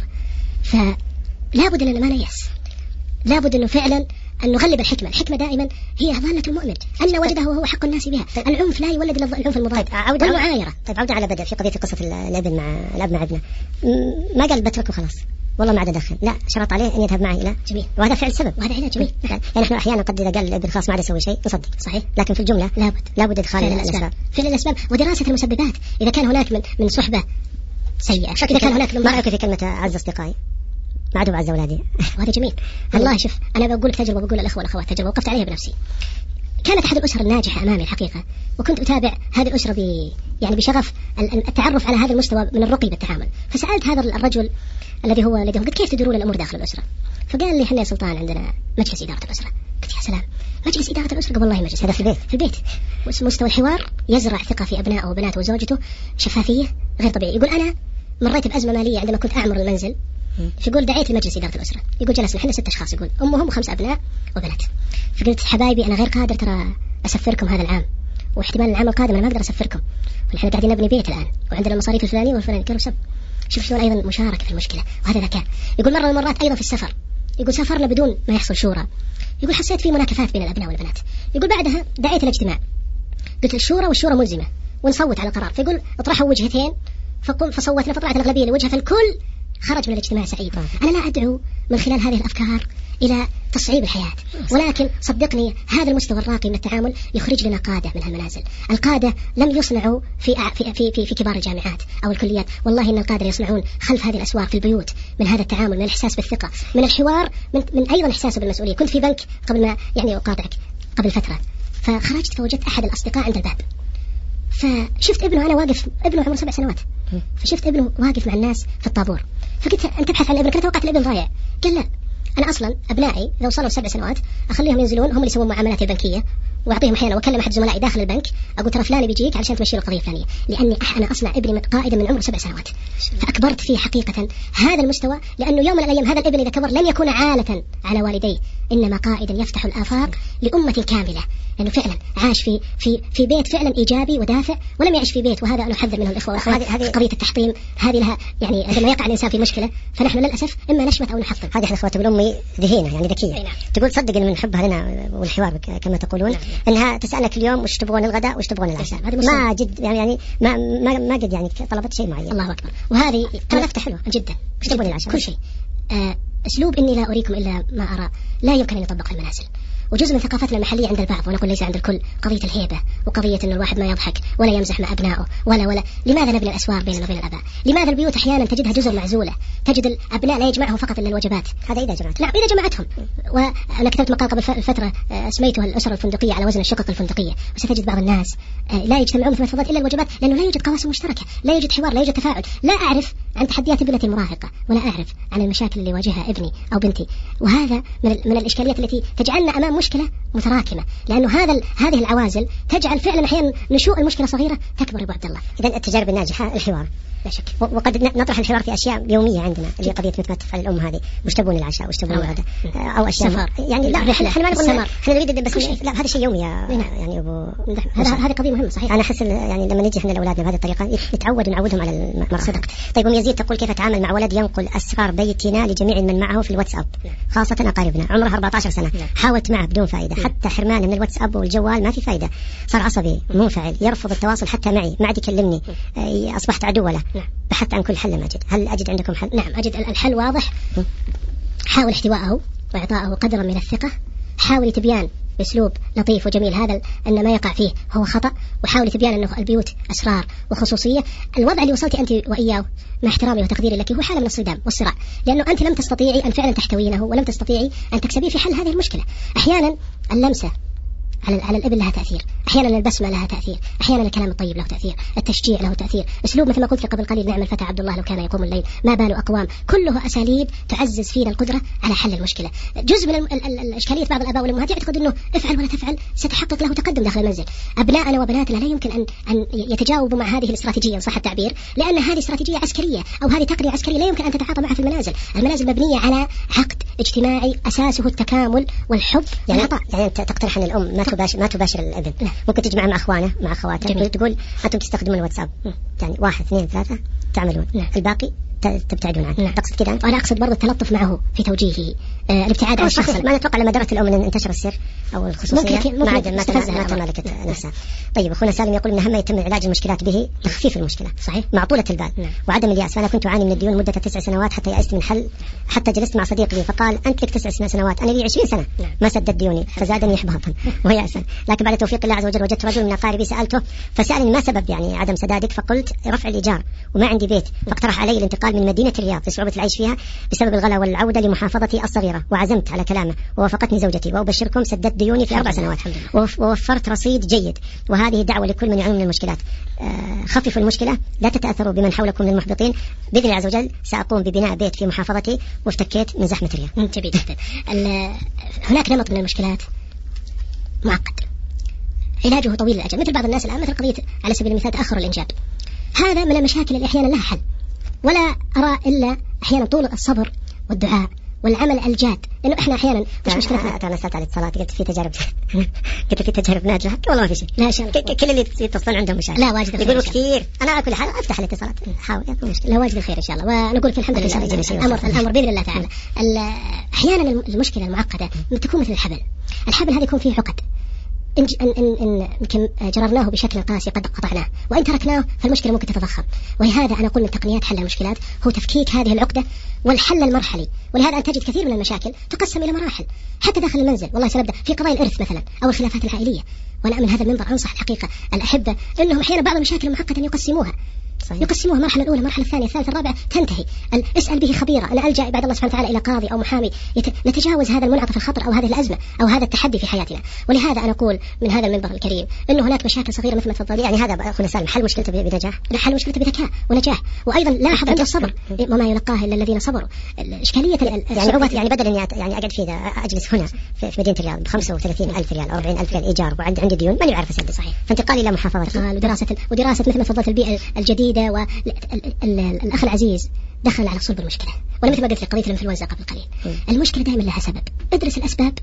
فلا بد أننا ما نيأس، لا بد أنه فعلا أن نغلب الحكمة. الحكمة دائما هي ضالة المؤمن، أن وجده وهو حق الناس بها. العنف لا يولد العنف المضاد والمعايرة. طيب عودة على بدء في قضية قصة الابن مع الأب مع ابنه، ما قال بتركه خلاص والله ما عاد أدخن، لا شرط عليه أن يذهب معي إلى جميل، وهذا فعل سبب، وهذا علاج جميل. يعني نحن أحيانا قد إذا قال الابن خلاص ما عاد يسوي شيء نصدق صحيح، لكن في الجملة لابد لابد إدخال الأسباب، فعل الأسباب ودراسة المسببات. إذا كان هناك من من صحبة سيئة، إذا كان هناك ما رأيك في كلمة أعز أصدقائي ما عدوا أعز أولادي؟ وهذا جميل. الله شوف، أنا بقول لك تجربة، بقول الأخوة والأخوات تجربة وقفت عليها بنفسي. كانت أحد الأسر الناجحة أمامي الحقيقة، وكنت أتابع هذه الأسرة ب يعني بشغف التعرف على هذا المستوى من الرقي بالتعامل. فسألت هذا الرجل الذي هو لديهم قلت كيف تديرون الأمور داخل الأسرة؟ فقال لي إحنا يا سلطان عندنا مجلس إدارة الأسرة. قلت يا سلام، مجلس إدارة الأسرة؟ قبل والله مجلس، هذا في البيت في البيت مستوى الحوار يزرع ثقة في أبنائه وبناته وزوجته، شفافية غير طبيعية. يقول أنا مريت بأزمة مالية عندما كنت أعمر المنزل، فيقول دعيت لمجلس إدارة الأسرة، يقول جلسنا احنا ست أشخاص، يقول أمهم وخمس أبناء وبنات. فقلت حبايبي أنا غير قادر ترى أسفركم هذا العام، واحتمال العام القادم أنا ما أقدر أسفركم، ونحن قاعدين نبني بيت الآن وعندنا المصاريف الفلانية والفلانية. قالوا سب، شوف شلون أيضا مشاركة في المشكلة وهذا ذكاء. يقول مرة من المرات أيضا في السفر، يقول سافرنا بدون ما يحصل شورى، يقول حسيت في مناكفات بين الأبناء والبنات. يقول بعدها دعيت الاجتماع، قلت الشورى والشورى ملزمة ونصوت على قرار، فيقول اطرحوا وجهتين، فصوتنا فطلعت الأغلبية لوجهة، فالكل خرج من الاجتماع سعيد. أنا لا أدعو من خلال هذه الأفكار إلى تصعيب الحياة، ولكن صدقني هذا المستوى الراقي من التعامل يخرج لنا قادة من هالمنازل. القادة لم يصنعوا في في في في, في كبار الجامعات أو الكليات، والله إن القادة يصنعون خلف هذه الأسواق في البيوت، من هذا التعامل، من الإحساس بالثقة، من الحوار، من, من أيضا إحساسه بالمسؤولية. كنت في بنك قبل ما يعني أقاطعك قبل فترة، فخرجت فوجدت أحد الأصدقاء عند الباب، فشفت ابنه أنا واقف، ابنه عمره سبع سنوات، فشفت ابنه واقف مع الناس في الطابور، فقلت أنت تبحث عن ابنك؟ أنا توقعت الابن ضايع. قال لا، أنا أصلا أبنائي إذا وصلوا سبع سنوات أخليهم ينزلون هم اللي يسوون معاملات البنكية، وأعطيهم أحيانا، وأكلم أحد زملائي داخل البنك أقول ترى فلان بيجيك علشان تمشي له القضية الفلانية، لأني أنا أصنع ابني من قائدا من عمره سبع سنوات. فأكبرت فيه حقيقة هذا المستوى، لأنه يوم من الأيام هذا الابن إذا كبر لن يكون عالة على والديه، إنما قائدا يفتح الآفاق لأمة كاملة، لأنه فعلا عاش في في في بيت فعلا إيجابي ودافع، ولم يعيش في بيت، وهذا أنا أحذر منه الإخوة والأخوات. هذه قضية التحطيم هذه لها يعني عندما يقع الإنسان في مشكلة فنحن للأسف إما نشمت أو نحطم. هذه إحنا أخوات أمي ذهينة يعني ذكية. نعم. تقول صدق إن من حبها لنا والحوار كما تقولون. نعم. إنها تسألك اليوم وش تبغون الغداء وش تبغون العشاء، ما جد يعني يعني ما ما ما قد يعني طلبت شيء معين. الله أكبر. وهذه تلفتة حلوة جدا. وش تبغون العشاء؟ كل شيء. آه أسلوب إني لا أريكم إلا ما أرى لا يمكن أن يطبق في المنازل، وجزء من ثقافتنا المحلية عند البعض، ونقول ليس عند الكل، قضية الهيبة وقضية أن الواحد ما يضحك ولا يمزح مع أبنائه ولا ولا لماذا نبني الأسوار بيننا وبين الآباء؟ لماذا البيوت أحيانا تجدها جزر معزولة، تجد الأبناء لا يجمعهم فقط إلا الوجبات؟ هذا إذا جمعت. نعم إذا جمعتهم. وأنا كتبت مقال قبل فترة اسميته الأسر الفندقية على وزن الشقق الفندقية، وستجد بعض الناس لا يجتمعون مثل ما تفضلت إلا الوجبات، لأنه لا يوجد قواسم مشتركة، لا يوجد حوار، لا يوجد تفاعل. لا أعرف عن تحديات ابنتي المراهقة، ولا أعرف عن المشاكل اللي يواجهها ابني أو بنتي، وهذا من من الإشكاليات التي تجعلنا أمام مشكلة متراكمة، لأنه هذا هذه العوازل تجعل فعلا أحيانا نشوء المشكلة صغيرة تكبر. أبو عبد الله، إذا التجارب الناجحة الحوار لا شك، وقد نطرح الحوار في أشياء يومية عندنا، اللي قضية مثل ما تفعل الأم هذه، وش تبون العشاء وش تبون الغداء، أو أشياء سفر. يعني لا رحلة، احنا ما نقول احنا نريد بس شيء. لا هذا شيء يومي يعني أبو هذا هذه قضية مهمة صحيح. أنا أحس يعني لما نجي احنا لأولادنا بهذه الطريقة نتعود ونعودهم على المرأة. صدقت. طيب أم يزيد تقول كيف أتعامل مع ولد ينقل أسرار بيتنا لجميع من معه في الواتساب، خاصة أقاربنا، عمره أربعة عشر سنة، حاولت معه بدون فائدة، حتى حرمانه من الواتساب والجوال ما في فائدة، صار عصبي منفعل، يرفض التواصل حتى معي، ما عاد يكلمني، أصبحت عدو له. بحثت عن كل حل لم أجد. هل أجد عندكم حل؟ نعم أجد. الحل واضح. حاول احتوائه وإعطائه قدرا من الثقة، حاول تبيان بأسلوب لطيف وجميل هذا أن ما يقع فيه هو خطأ، وحاول تبيان أنه البيوت أسرار وخصوصية. الوضع اللي وصلت أنت وإياه مع احترامي وتقديري لك هو حالة من الصدام والصراع، لأنه أنت لم تستطيعي أن فعلا تحتوينه، ولم تستطيعي أن تكسبيه في حل هذه المشكلة. أحيانا اللمسة على على الابن لها تأثير، أحيانا البسمة لها تأثير، أحيانا الكلام الطيب له تأثير، التشجيع له تأثير، أسلوب مثل ما قلت قبل قليل، نعم الفتى عبد الله لو كان يقوم الليل ما بال أقوام، كله أساليب تعزز فينا القدرة على حل المشكلة. جزء من ال ال الإشكالية بعض الآباء والأمهات يعتقد أنه افعل ولا تفعل ستحقق له تقدم داخل المنزل. أبناءنا وبناتنا لا يمكن أن أن يتجاوبوا مع هذه الاستراتيجية إن صح التعبير، لأن هذه استراتيجية عسكرية أو هذه تقنية عسكرية لا يمكن أن تتعاطى معها في المنازل. المنازل مبنية على عقد اجتماعي أساسه التكامل والحب يعني والعطاء. يعني أنت تقترح أن الأم ما تباشر ما تباشر الابن، ممكن تجمع مع أخوانه مع أخواته، تقول أنتم تستخدمون الواتساب، يعني واحد اثنين ثلاثة تعملون، نعم. الباقي تبتعدون عنه. نعم. تقصد كذا أنت؟ وأنا أقصد برضو التلطف معه في توجيهه، آه الابتعاد عن الشخص. ما نتوقع لما درت الأم أن انتشر السر أو الخصوصية ممكن ما عاد ما تملكت نفسها. طيب أخونا سالم يقول إن أهم يتم علاج المشكلات به تخفيف المشكلة، صحيح، مع طولة البال. نعم. وعدم اليأس. فأنا كنت أعاني من الديون مدة تسع سنوات حتى يأست من حل، حتى جلست مع صديق لي فقال أنت لك تسع سنوات أنا لي عشرين سنة. نعم. ما سددت ديوني فزادني إحباطا ويأسا، لكن بعد توفيق الله عز وجل وجدت رجل من أقاربي سألته فسألني ما سبب يعني عدم سدادك، فقلت رفع الإيجار وما عندي بيت، فاقترح علي الانتقال من مدينة الرياض لصعوبة العيش فيها بسبب الغلاء والعودة لمحافظتي الصغيرة، وعزمت على كلامه ووافقتني زوجتي، وأبشركم سددت ديوني في أربع سنوات ووفرت رصيد جيد. وهذه دعوة لكل من يعاني من المشكلات، آه خففوا المشكلة، لا تتأثروا بمن حولكم من المحبطين. بإذن الله عز وجل سأقوم ببناء بيت في محافظتي وافتكيت من زحمة الرياض. جميل جدا. هناك نمط من المشكلات معقد علاجه طويل الأجل، مثل بعض الناس الآن مثل قضية على سبيل المثال تأخر الإنجاب، هذا من المشاكل اللي أحيانا لها حل، ولا أرى إلا أحيانا طول الصبر والدعاء والعمل الجاد، لأنه إحنا أحيانا مش مشكلتنا. أنا سألت على الاتصالات قلت في تجارب قلت في تجارب ناجحة والله ما في شيء. لا شاء كل اللي يتصلون عندهم مشاكل. لا واجد يقولوا كثير. أنا على كل حال أفتح الاتصالات حاول مشكلة. لا واجد الخير إن شاء الله، ونقول في الحمد لله الأمر الأمر بإذن الله تعالى. أحيانا المشكلة المعقدة تكون مثل الحبل، الحبل هذا يكون فيه عقد، إن, إن, إن, إن جررناه بشكل قاسي قد قطعناه، وإن تركناه فالمشكلة ممكن تتضخم. ولهذا أنا أقول من تقنيات حل المشكلات هو تفكيك هذه العقدة والحل المرحلي. ولهذا أن تجد كثير من المشاكل تقسم إلى مراحل حتى داخل المنزل. والله سنبدأ في قضايا الإرث مثلا أو الخلافات العائلية، وأنا من هذا المنبر أنصح الحقيقة الأحبة أنهم أحيانا بعض المشاكل المعقدة يقسموها صحيح. يقسموها المرحلة الأولى، المرحلة الثانية، الثالثة، الرابعة، تنتهي. اسأل به خبيرا. أنا ألجأ بعد الله سبحانه وتعالى إلى قاضي أو محامي يت... نتجاوز هذا المنعطف الخطر أو هذه الأزمة أو هذا التحدي في حياتنا. ولهذا أنا أقول من هذا المنبر الكريم إنه هناك مشاكل صغيرة مثل ما تفضل. يعني هذا أخونا سالم حل مشكلته بنجاح، حل مشكلته بذكاء ونجاح. وأيضا لاحظ عند الصبر وما يلقاه إلا الذين صبروا. إشكالية يعني عوض يعني بدل إني يعني أقعد في أجلس هنا في مدينة الرياض بخمسة وثلاثين ألف ريال أو أربعين ألف ريال إيجار وعندي عندي ديون ماني عارف أسدد صحيح، فانتقالي إلى محافظة ودراسة ودراسة مثل ما تفضلت البيئة الجديدة. والأخ العزيز دخل على صلب المشكلة. وأنا مثل ما قلت لك قضية الإنفلونزا قبل قليل، المشكلة دائما لها سبب. ادرس الأسباب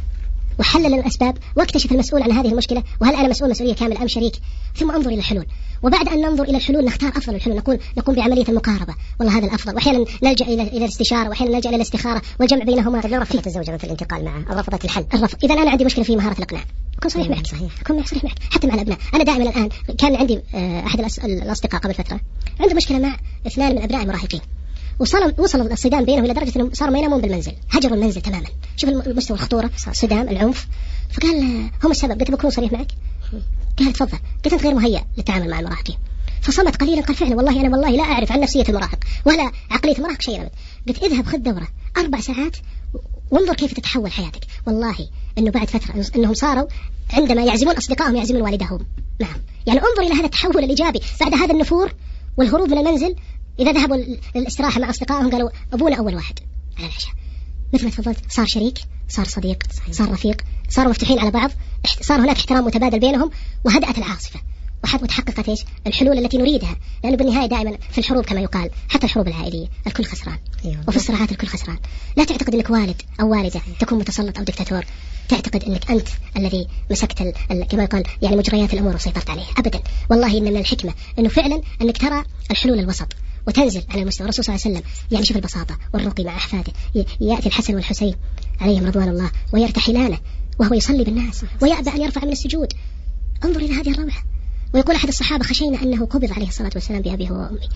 وحلل الأسباب واكتشف المسؤول عن هذه المشكلة، وهل أنا مسؤول مسؤولية كاملة أم شريك، ثم انظر إلى الحلول. وبعد أن ننظر إلى الحلول نختار أفضل الحلول، نقول نقوم بعملية المقاربة، والله هذا الأفضل. وأحيانا نلجأ إلى إلى الاستشارة، وأحيانا نلجأ إلى الاستخارة والجمع بينهما. لو رفضت الزوجة في الانتقال معه أو رفضت الحل الرفض، إذا أنا عندي مشكلة في مهارة الإقناع أكون صريح معك، أكون صريح معك حتى مع الأبناء. أنا دائما الآن كان عندي أحد الأصدقاء قبل فترة عنده مشكلة مع اثنان من أبناء المراهقين، وصل وصل الصدام بينهم إلى درجة أنهم صاروا ما ينامون بالمنزل، هجروا المنزل تماما. شوف المستوى الخطورة، الصدام، العنف. فقال هم السبب. قلت بكون صريح معك؟ قال تفضل. قلت أنت غير مهيأ للتعامل مع المراهقين. فصمت قليلا. قال فعلا والله أنا والله لا أعرف عن نفسية المراهق ولا عقلية المراهق شيئا أبدا. قلت اذهب خذ دورة أربع ساعات وانظر كيف تتحول حياتك. والله أنه بعد فترة أنهم صاروا عندما يعزمون أصدقائهم يعزمون والدهم. نعم، يعني انظر إلى هذا التحول الإيجابي بعد هذا النفور والهروب من المنزل. إذا ذهبوا للاستراحة مع أصدقائهم قالوا أبونا أول واحد على العشاء، مثل ما تفضلت صار شريك، صار صديق، صار رفيق، صاروا مفتوحين على بعض، صار هناك احترام متبادل بينهم، وهدأت العاصفة وتحققت إيش الحلول التي نريدها. لأنه بالنهاية دائما في الحروب كما يقال، حتى الحروب العائلية الكل خسران، وفي الصراعات الكل خسران. لا تعتقد أنك والد أو والدة تكون متسلط أو دكتاتور، تعتقد أنك أنت الذي مسكت كما يقال يعني مجريات الأمور وسيطرت عليها. أبدا، والله إن من الحكمة أنه فعلا أنك ترى الحلول الوسط وتنزل على المستوى. الرسول صلى الله عليه وسلم يعني شوف البساطة والرقي مع أحفاده، يأتي الحسن والحسين عليهم رضوان الله ويرتحلانه وهو يصلي بالناس ويأبى أن يرفع من السجود. انظر إلى هذه الروعة. ويقول أحد الصحابة خشينا أنه قبض عليه الصلاة والسلام بأبيه وأمي،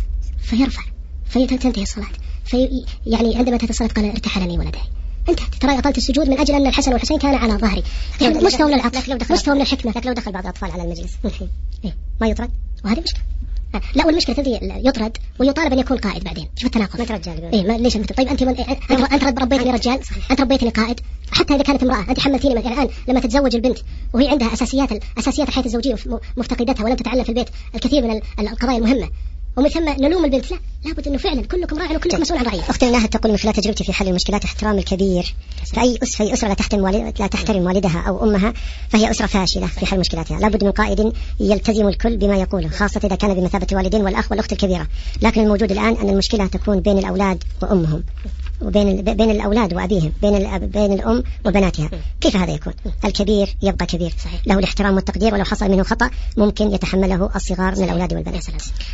فيرفع فتنتهي الصلاة. في يعني عندما تتصل قال ارتحلني ولدي. أنت ترى أطلت السجود من أجل أن الحسن والحسين كان على ظهري. يعني مستوى من العطف، مستوى من الحكمة. لكن لو دخل بعض الأطفال على المجلس إيه؟ ما يطرد، وهذه مشكلة. لا، والمشكلة تبدي يطرد ويطالب أن يكون قائد بعدين. شوف التناقض. ما رجال. إيه ما ليش مثل؟ طيب أنت من... أنت أنت ربيتني رجال، أنت ربيتني قائد. حتى إذا كانت امرأة أنت حملتيني من... الآن لما تتزوج البنت وهي عندها أساسيات أساسيات الحياة الزوجية مفتقدتها ولم تتعلم في البيت الكثير من القضايا المهمة، ومن ثم نلوم البنت. لا، لابد أنه فعلا كلكم راع وكلكم مسؤول عن رعية. أختي ناهد تقول من خلال تجربتي في حل المشكلات احترام الكبير. فأي أسرة في أسرة لا تحترم والد... لا تحترم والدها أو أمها فهي أسرة فاشلة في حل مشكلاتها. لابد من قائد يلتزم الكل بما يقوله، خاصة إذا كان بمثابة الوالدين والأخ والأخت الكبيرة. لكن الموجود الآن أن المشكلة تكون بين الأولاد وأمهم، وبين بين الأولاد وأبيهم، بين الأب بين الأم وبناتها. كيف هذا يكون؟ الكبير يبقى كبير، له الاحترام والتقدير، ولو حصل منه خطأ ممكن يتحمله الصغار من الأولاد والبنات.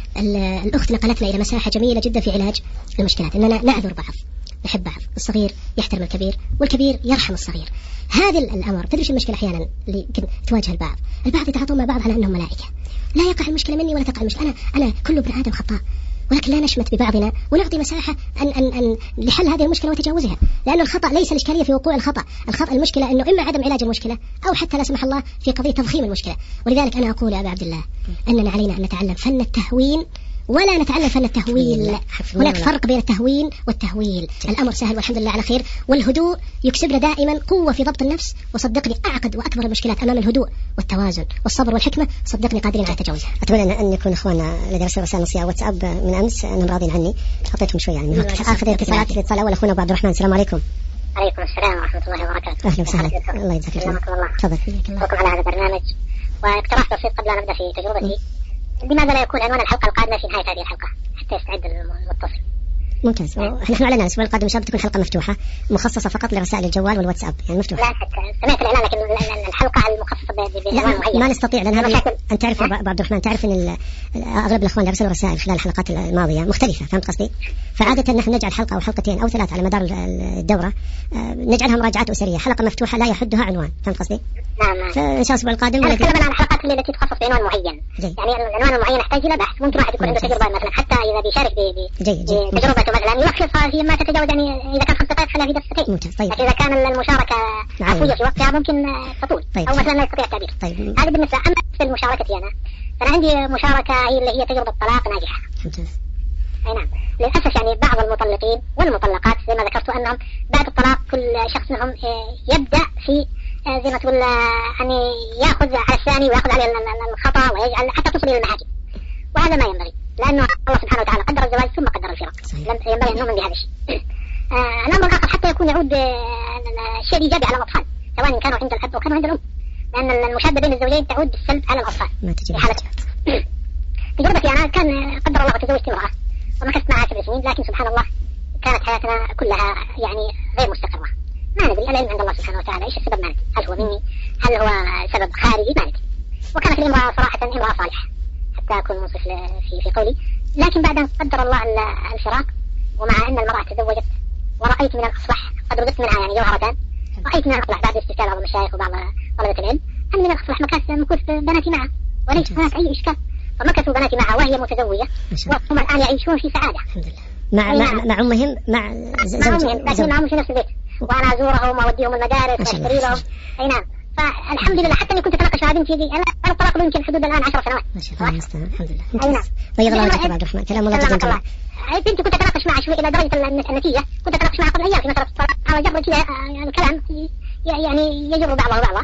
الأخت نقلتنا إلى مساحة جميلة جدا في علاج المشكلات، إننا نعذر بعض، نحب بعض، الصغير يحترم الكبير والكبير يرحم الصغير. هذا الأمر تدري شو المشكلة أحيانا اللي تواجه البعض؟ البعض يتعاطون مع بعض على أنهم ملائكة. لا يقع المشكلة مني ولا تقع المشكلة، أنا أنا كل ابن آدم خطاء، ولكن لا نشمت ببعضنا ونعطي مساحة أن أن أن لحل هذه المشكلة وتجاوزها. لأن الخطأ ليس الإشكالية في وقوع الخطأ، الخطأ المشكلة إنه إما عدم علاج المشكلة أو حتى لا سمح الله في قضية تضخيم المشكلة. ولذلك أنا أقول يا أبا عبد الله أننا علينا أن نتعلم فن التهوين ولا نتعلم فن التهويل. هناك فرق بين التهوين والتهويل. الأمر سهل والحمد لله على خير، والهدوء يكسبنا دائما قوة في ضبط النفس. وصدقني أعقد وأكبر المشكلات أمام الهدوء والتوازن والصبر والحكمة صدقني قادرين على تجاوزها. أتمنى أن يكون إخواننا الذين رسلوا رسالة نصية واتساب من أمس أنهم راضين عني، حطيتهم شوي يعني من آخر اتصالات. في اتصال أول أخونا أبو عبد الرحمن. السلام عليكم. عليكم السلام ورحمة الله وبركاته. أهلا وسهلا. الله يجزاك خير. تفضل. شكرا على هذا البرنامج. واقتراح بسيط قبل أن نبدأ في تجربتي، لماذا لا يكون عنوان الحلقة القادمة في نهاية هذه الحلقة حتى يستعد المتصل؟ ممتاز. نحن أعلنا الأسبوع القادم إن شاء الله تكون حلقة مفتوحة مخصصة فقط لرسائل الجوال والواتساب يعني مفتوحة. لا سمعت الإعلان لكن الحلقة المخصصة بعنوان معين ما نستطيع لأن هذا أن تعرف أبو عبد الرحمن تعرف إن أغلب الأخوان يرسلوا رسائل خلال الحلقات الماضية مختلفة فهمت قصدي؟ فعادة نحن نجعل حلقة أو حلقتين أو ثلاث على مدار الدورة نجعلها مراجعات أسرية حلقة مفتوحة لا يحدها عنوان فهمت قصدي؟ نعم. فإن شاء الله الأسبوع القادم أنا أتكلم عن الحلقات التي تخصص بعنوان معين. جي. يعني العنوان المعين يحتاج إلى بحث ممكن واحد يكون عنده تجربة مثلا حتى إذا بيشارك بتجربته مثلا يلخصها في ما تتجاوز يعني إذا كان خمس دقائق خليها في دقيقتين. ممتاز. طيب. لكن إذا كان المشاركة عفوية في وقتها ممكن تطول. طيب. أو مثلا لا يستطيع التعبير. طيب. هذا بالنسبة أما بالنسبة لمشاركتي أنا فأنا عندي مشاركة هي اللي هي تجربة طلاق ناجحة. ممتاز. أي نعم. للأسف يعني بعض المطلقين والمطلقات زي ما ذكرت أنهم بعد الطلاق كل شخص منهم يبدأ في زي ما تقول يعني يأخذ على الثاني ويأخذ على الخطأ ويجعل حتى تصل إلى المحاكم وهذا ما ينبغي لأنه الله سبحانه وتعالى قدر الزواج ثم قدر الفراق ينبغي أن نؤمن بهذا الشيء. آه الأمر الآخر حتى يكون يعود الشيء الإيجابي على الأطفال سواء كانوا عند الأب أو كانوا عند الأم لأن المشادة بين الزوجين تعود بالسلب على الأطفال. في حالة تجربتي أنا كان قدر الله تزوجت امرأة ومكثت معها سبع سنين لكن سبحان الله كانت حياتنا كلها يعني غير مستقرة ما ندري العلم عند الله سبحانه وتعالى إيش السبب ما ندري هل هو مني هل هو سبب خارجي ما ندري. وكانت الامرأة صراحة امرأة صالحة حتى أكون منصف في في قولي لكن بعد أن قدر الله الفراق ومع أن المرأة تزوجت ورأيت من الأصلح قد ردت منها يعني جوهرتان رأيت من الأصلح بعد استشكال بعض المشايخ وبعض طلبة العلم أن من الأصلح مكاس مكوث بناتي معها وليس هناك أي إشكال فمكثوا بناتي معها وهي متزوجة وهم الآن يعيشون في سعادة الحمد لله مع مع مع أمهم مع زوجهم لكن معهم في نفس البيت وأنا أزورهم وأوديهم المدارس وأشتري لهم أي نعم فالحمد لله حتى إني كنت أتناقش مع بنتي أنا أنا الطلاق يمكن حدود الآن عشر سنوات ما شاء الله الحمد لله أي نعم بيض الله وجهك عبد الرحمن كلام الله جدا جميل. بنتي كنت أتناقش معها شوي إلى درجة النتيجة كنت أتناقش معها قبل أيام في مسألة الطلاق على جبر كذا الكلام يعني يجر بعضه بعضه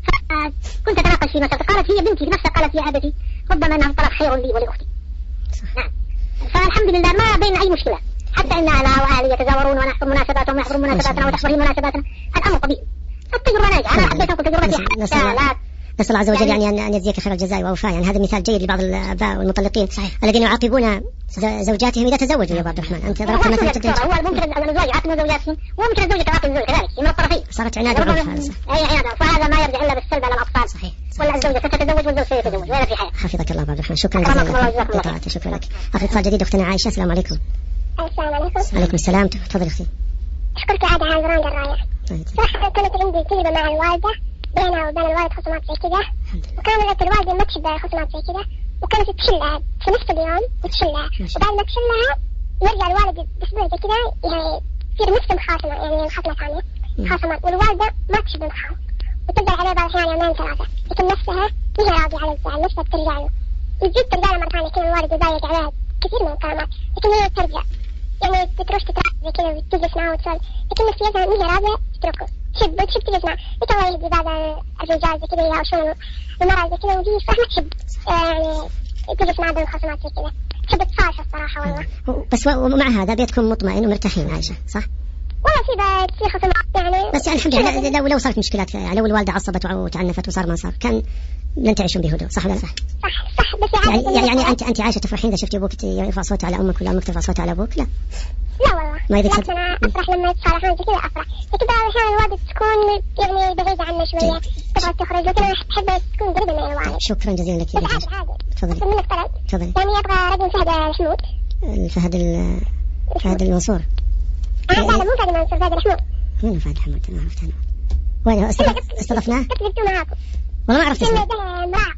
فكنت أتناقش في مسألة قالت هي بنتي بنفسها قالت يا أبتي ربما أنها الطلاق خير لي ولأختي. نعم فالحمد لله ما بين أي مشكلة حتى إن أنا وأهلي يتزاورون ونحضر مناسباتهم ويحضرون مناسباتنا وتحضرين مناسباتنا الأمر طبيعي التجربة ناجحة أنا حبيت أقول تجربتي حتى لا نسأل الله عز وجل يعني أن يجزيك خير الجزاء وأوفاء يعني هذا مثال جيد لبعض الآباء والمطلقين صحيح. الذين يعاقبون زوجاتهم إذا تزوجوا يا عبد الرحمن أنت ضربت مثلا جدا هو ممكن الزوج يعاقب زوجاتهم وممكن الزوجة تعاقب الزوج كذلك من الطرفين صارت عناد العنف هذا أي عناد فهذا ما يرجع إلا بالسلب على الأطفال صحيح ولا الزوجة ستتزوج والزوج سيتزوج ولا في حياة. حفظك الله عبد الرحمن شكرا جزيلا لك شكرا لك. أخي اتصال جديد أختنا عائشة السلام عليكم. السلام عليكم. عليكم السلام تفضل أختي. أشكرك عادة على البرنامج الرائع. صراحة كانت عندي تجربة مع الوالدة بينها وبين الوالد خصومات زي كذا وكانت الوالدة ما تحب خصومات زي كذا وكانت تشلها في نفس اليوم وتشلها وبعد ما تشلها يرجع الوالد بأسبوع زي كذا يعني يصير نفس مخاصمة يعني مخاصمة ثانية مخاصمة والوالدة ما تحب المخاصمة وترجع عليه بعض الأحيان يومين ثلاثة لكن نفسها هي راضية على الزعل نفسها بترجع له يجيب ترجع له مرة ثانية كذا الوالد يضايق عليها كثير من الكلمات لكن هي ترجع يعني تروح تتراجع زي كذا وتجلس معه وتسولف لكن نفسيتها هي راضية تتركه تحب تحب تجلس معه لكن الله يهدي بعض الرجال زي كذا أو شو المرأة زي كذا ودي فما تحب يعني تجلس معه بالخصومات زي كذا تحب تصالح الصراحة والله. بس ومع هذا بيتكم مطمئن ومرتاحين عايشة صح؟ والله في تصير خصومات يعني بس يعني الحمد لله لو لو صارت مشكلات يعني لو الوالدة عصبت وتعنفت وصار ما صار كان لن تعيشون بهدوء صح ولا لا؟ صح صح بس يعني يعني, يعني أنت أنت عايشة تفرحين إذا شفتي أبوك يرفع صوته على أمك ولا أمك ترفع صوتها على أبوك لا؟ لا والله ما يدك صد... أنا أفرح لما يتصالحون زي كذا أفرح لكن بعض الأحيان الوالدة تكون يعني بعيدة عنا شوية تبغى تخرج لكن أنا أحب تكون قريبة من الوالد. شكرا جزيلا لك. بس عادي عادي. تفضلي. بس منك طلب. تفضلي. يعني أبغى رجل فهد الحمود. الفهد ال فهد المنصور. أنا لا لا مو فهد المنصور فهد الحمود. وين فهد الحمود ما عرفت أنا. وين استضفناه؟ كتبته معاكم. والله ما عرفت اسمه. معك.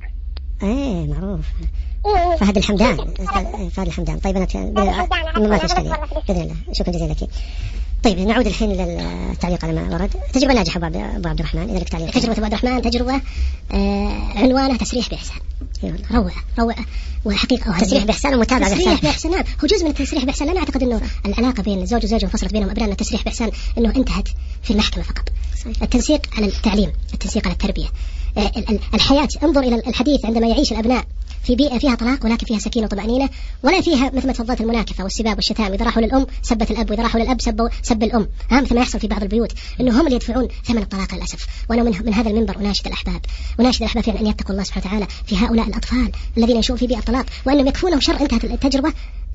إيه معروف. فهد الحمدان. فهد الحمدان. طيب أنا ما في إشكالية. بإذن الله. شكرا جزيلا لك. طيب نعود الحين للتعليق على ما ورد. تجربة ناجحة أبو عبد الرحمن إذا لك تعليق. تجربة أبو عبد الرحمن تجربة آه عنوانها تسريح بإحسان. روعة روعة وحقيقة تسريح بإحسان ومتابعة بإحسان. تسريح بإحسان نعم هو جزء من التسريح بإحسان. أنا أعتقد إنه العلاقة بين الزوج والزوجة انفصلت بينهم أبدا أن تسريح بإحسان إنه انتهت في المحكمة فقط. صحيح. التنسيق على التعليم التنسيق على التربية آه الحياة انظر إلى الحديث عندما يعيش الأبناء في بيئة فيها طلاق ولكن فيها سكينة وطمأنينة ولا فيها مثل ما تفضلت المناكفة والسباب والشتام إذا راحوا للأم سبت الأب وإذا راحوا للأب سبوا سب الأم ها مثل ما يحصل في بعض البيوت إنه هم اللي يدفعون ثمن الطلاق للأسف. وأنا من, من هذا المنبر أناشد الأحباب وناشد الأحباب فعلا أن يتقوا الله سبحانه وتعالى في هؤلاء الأطفال الذين يشوفون في بيئة الطلاق وأنهم يكفونهم شر انتهت التجربة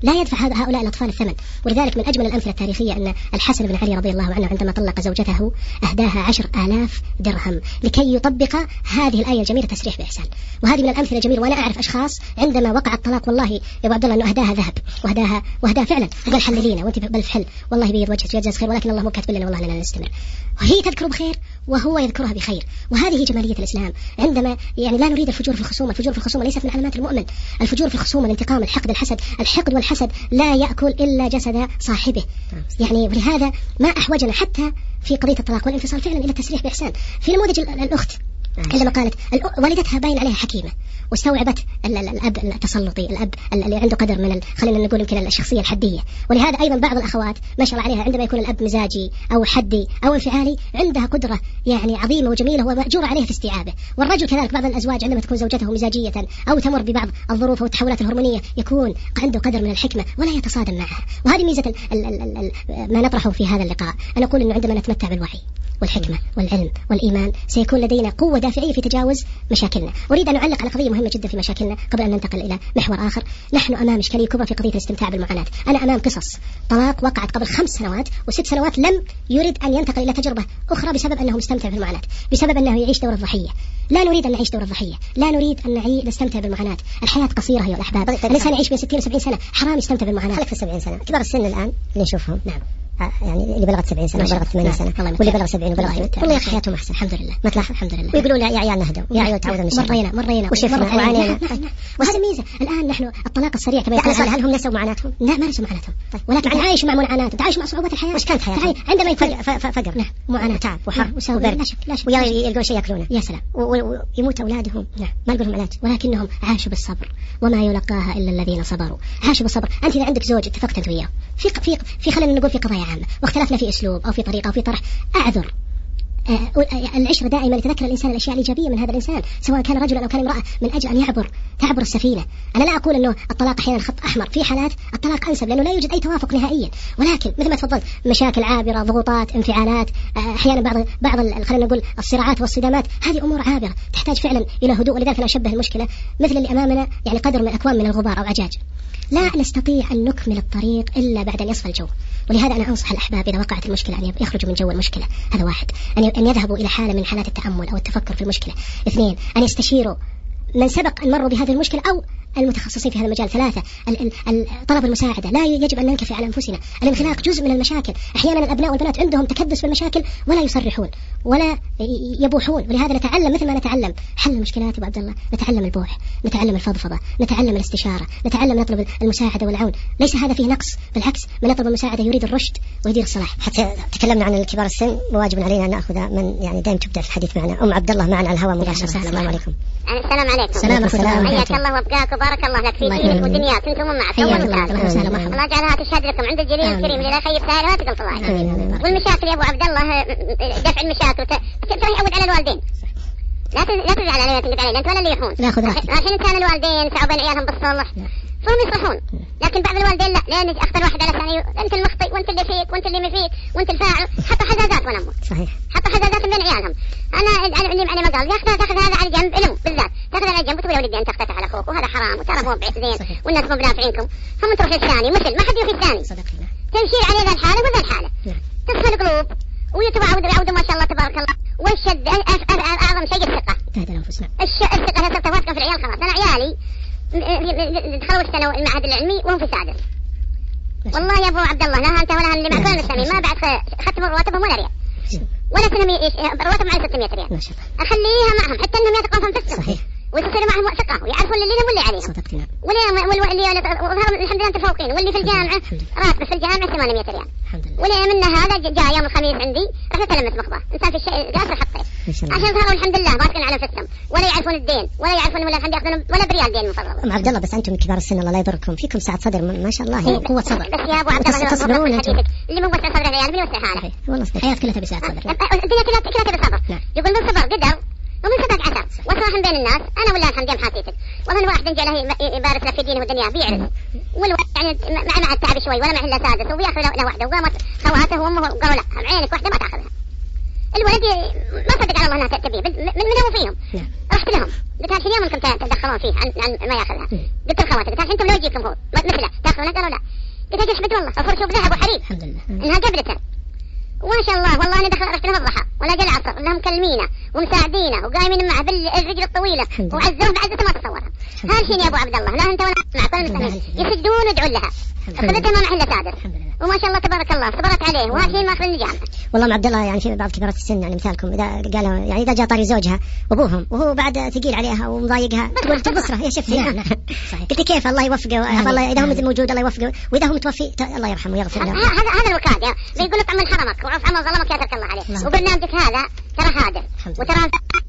لا يدفع هؤلاء الأطفال الثمن. ولذلك من أجمل الأمثلة التاريخية أن الحسن بن علي رضي الله عنه عندما طلق زوجته أهداها عشر آلاف درهم لكي يطبق هذه الآية الجميلة تسريح بإحسان. وهذه من الأمثلة الجميلة. وأنا أعرف أشخاص عندما وقع الطلاق والله يا أبو عبد الله أنه أهداها ذهب وأهداها وأهداها فعلا وقال حللينا وأنت بالفحل والله بيد وجهك جزاك خير ولكن الله مو كاتب لنا والله لنا نستمر. وهي تذكر بخير وهو يذكرها بخير. وهذه جمالية الإسلام. عندما يعني لا نريد الفجور في الخصومة. الفجور في الخصومة ليست من علامات المؤمن. الفجور في الخصومة الانتقام الحقد الحسد. الحقد والحسد لا يأكل إلا جسد صاحبه. يعني ولهذا ما أحوجنا حتى في قضية الطلاق والانفصال فعلا إلى التسريح بإحسان. في نموذج الأخت عندما قالت والدتها باين عليها حكيمة واستوعبت الأب التسلطي، الأب اللي عنده قدر من خلينا نقول يمكن الشخصية الحدية. ولهذا أيضا بعض الأخوات ما شاء الله عليها عندما يكون الأب مزاجي أو حدي أو انفعالي عندها قدرة يعني عظيمة وجميلة ومأجورة عليه في استيعابه. والرجل كذلك بعض الأزواج عندما تكون زوجته مزاجية أو تمر ببعض الظروف والتحولات الهرمونية يكون عنده قدر من الحكمة ولا يتصادم معها. وهذه ميزة ال ال ال ال ما نطرحه في هذا اللقاء. أنا أقول أنه عندما نتمتع بالوعي والحكمة والعلم والإيمان سيكون لدينا قوة دافعية في تجاوز مشاكلنا. أريد أن أعلق على قضية مهمة جدا في مشاكلنا قبل أن ننتقل إلى محور آخر. نحن أمام إشكالية كبرى في قضية الاستمتاع بالمعاناة. أنا أمام قصص طلاق وقعت قبل خمس سنوات وست سنوات لم يرد أن ينتقل إلى تجربة أخرى بسبب أنه مستمتع بالمعاناة، بسبب أنه يعيش دور الضحية. لا نريد أن نعيش دور الضحية، لا نريد أن نعيش نستمتع بالمعاناة. الحياة قصيرة يا الأحباب. الإنسان يعيش بين ستين وسبعين سنة، حرام يستمتع بالمعاناة. خلك في سبعين سنة. كبار السن الآن اللي نشوفهم نعم يعني اللي بلغت سبعين سنة وبلغت ثمانين سنة واللي بلغ سبعين وبلغ ثمانين والله حياتهم أحسن الحمد لله. ما تلاحظ الحمد لله. ويقولوا لا يا عيالنا هدوا يا عيال تعودوا من مرينا مرينا وشفنا وعانينا. وهذا ميزة. الآن نحن الطلاق السريع كما يقول هل هم نسوا معاناتهم؟ لا ما نسوا معاناتهم. طيب. ولكن تعايش مع معاناتهم، تعايش مع صعوبات الحياة. وش كانت حياتهم؟ عندما يكون فقر نعم معاناة وتعب وحر وبرد لا شك لا شك ويلقون شيء يأكلونه. يا سلام. ويموت أولادهم نعم ما لهم علاج ولكنهم عاشوا بالصبر وما يلقاها إلا الذين صبروا. عاشوا بالصبر. أنت إذا عندك زوج اتفقت أنت وياه في في في خلينا نقول في قضايا عامة واختلفنا في أسلوب أو في طريقة أو في طرح، أعذر. العشرة دائما يتذكر الإنسان الأشياء الإيجابية من هذا الإنسان سواء كان رجلا أو كان امرأة من أجل أن يعبر تعبر السفينة. أنا لا أقول أنه الطلاق أحيانا خط أحمر، في حالات الطلاق أنسب لأنه لا يوجد أي توافق نهائيا. ولكن مثل ما تفضلت مشاكل عابرة، ضغوطات، انفعالات، أحيانا بعض بعض خلينا نقول الصراعات والصدامات، هذه أمور عابرة تحتاج فعلا إلى هدوء. ولذلك أنا أشبه المشكلة مثل اللي أمامنا يعني قدر من أكوام من الغبار أو عجاج، لا نستطيع أن نكمل الطريق إلا بعد أن يصفى الجو. ولهذا أنا أنصح الأحباب إذا وقعت المشكلة أن يخرجوا من جو المشكلة. هذا واحد. أن يذهبوا إلى حالة من حالات التأمل أو التفكر في المشكلة. اثنين أن يستشيروا من سبق أن مروا بهذه المشكلة أو المتخصصين في هذا المجال. ثلاثة طلب المساعدة. لا يجب أن ننكفي على أنفسنا. الانغلاق جزء من المشاكل. أحيانا الأبناء والبنات عندهم تكدس في المشاكل ولا يصرحون ولا يبوحون. ولهذا نتعلم مثل ما نتعلم حل المشكلات أبو عبد الله، نتعلم البوح، نتعلم الفضفضة، نتعلم الاستشارة، نتعلم نطلب المساعدة والعون. ليس هذا فيه نقص، بالعكس من يطلب المساعدة يريد الرشد ويدير الصلاح. حتى تكلمنا عن الكبار السن وواجب علينا أن نأخذ من يعني دائما تبدأ في الحديث معنا أم عبد الله معنا على الهواء مباشرة. السلام عليكم. السلام عليكم. السلام عليكم. حياك الله وابقاك وبارك الله لك في دينك ودنياك انتم معك. الله جعلها تشهد لكم عند الجليل الكريم لا خير سائر واتقوا الله. والمشاكل يا ابو عبد الله دفع المشاكل ترى يعود على الوالدين. لا لا تزعل علينا تنقل علينا انت ولا اللي يحون. عشان كان الوالدين سعوا بين عيالهم بالصلح فهم يصلحون، لكن بعض الوالدين لا لان اختر واحد على ثاني انت المخطئ وانت اللي فيك وانت اللي ما فيك وانت الفاعل. حتى حزازات ونموا صحيح حتى حزازات بين عيالهم. انا انا اللي معنا ما قال يا اخي تاخذ هذا على جنب علم بالذات تاخذ على جنب وتقول يا ولدي انت اختك على اخوك وهذا حرام وترى مو زين والناس مو بنافعينكم. هم تروح للثاني مثل ما حد يوفي الثاني تمشي عليه ذا الحاله وذا الحاله تصل القلوب ويتعود يعود ما شاء الله تبارك الله. والشد اعظم شيء الثقه. الثقه هي تتوافق في العيال. خلاص انا عيالي دخلوا السنه المعهد العلمي وهم في سادس. والله يا ابو عبد الله لا انت ولا اللي معك ولا المستمعين ما بعد ختموا رواتبهم ولا ريال ولا سنة رواتب على ستمائة ريال. اخليها معهم حتى انهم يثقوا في انفسهم ويصير معهم ثقة ويعرفوا اللي لهم واللي عليهم. واللي واللي الحمد لله متفوقين واللي في الجامعة راتب في الجامعة ثمانمائة ريال. واللي من هذا جاء يوم الخميس عندي راح اتلمس مخبه انسان في الشيء قاصر حقه عشان صاروا الحمد لله واثقين على انفسهم ولا يعرفون الدين ولا يعرفون ولا الحمد ياخذون ولا بريال دين مفضل. ام عبد الله بس انتم كبار السن الله لا يضركم فيكم سعة صدر ما شاء الله هي قوة صبر. بس يا ابو عبد الله تصبرون انتم اللي مو وسع صدر العيال بنوسع حاله والله الحياة كلها تبي سعة صدر. الدنيا كلها كلها تبي صبر. يقول من صبر قدر ومن صدق عثر وصراحة بين الناس. أنا ولا الحمد لله محاسيتك والله واحد جاء له يبارك له في دينه ودنياه بيعرف والواحد يعني مع مع التعب شوي ولا مع إلا سادس وبيأخذ له واحدة وقامت خواتها وأمه وقالوا لا عينك واحدة ما تأخذها. الولد ما صدق على الله أنها تبيه من من هو فيهم. رحت لهم قلت هالشيء ممكن تدخلون فيه عن عن ما يأخذها. قلت الخواتك قلت أنتم لو يجيكم هو مثله تأخذ يعطونها؟ قالوا لا. قلت اجل احمد والله صفر شوف ذهب وحريب الحمد لله انها قبلته وما شاء الله. والله انا دخل رحت لهم الضحى ولا جل العصر لهم مكلمينه ومساعدينه وقايمين معه بالرجل الطويله وعزوهم بعزته ما تصورها. هذا شيء يا ابو عبد الله لا انت ولا معك ولا المسلمين يسجدون ويدعون لها اخذتها ما محل سادر وما شاء الله تبارك الله صبرت عليه وهذا شيء ما اخذ النجامه. والله ام عبد الله يعني في بعض كبارات السن يعني مثالكم اذا قالوا يعني اذا جاء طاري زوجها وابوهم وهو بعد ثقيل عليها ومضايقها تقول تبصره يا شفتي. قلت كيف الله يوفقه الله اذا هو موجود الله يوفقه واذا هو متوفي الله يرحمه ويغفر له. هذا هذا الوكاد بيقول لك عمل حرمك وعف عمل ظلمك يا ترك الله عليه. وبرنامجك هذا ترى هادر وترى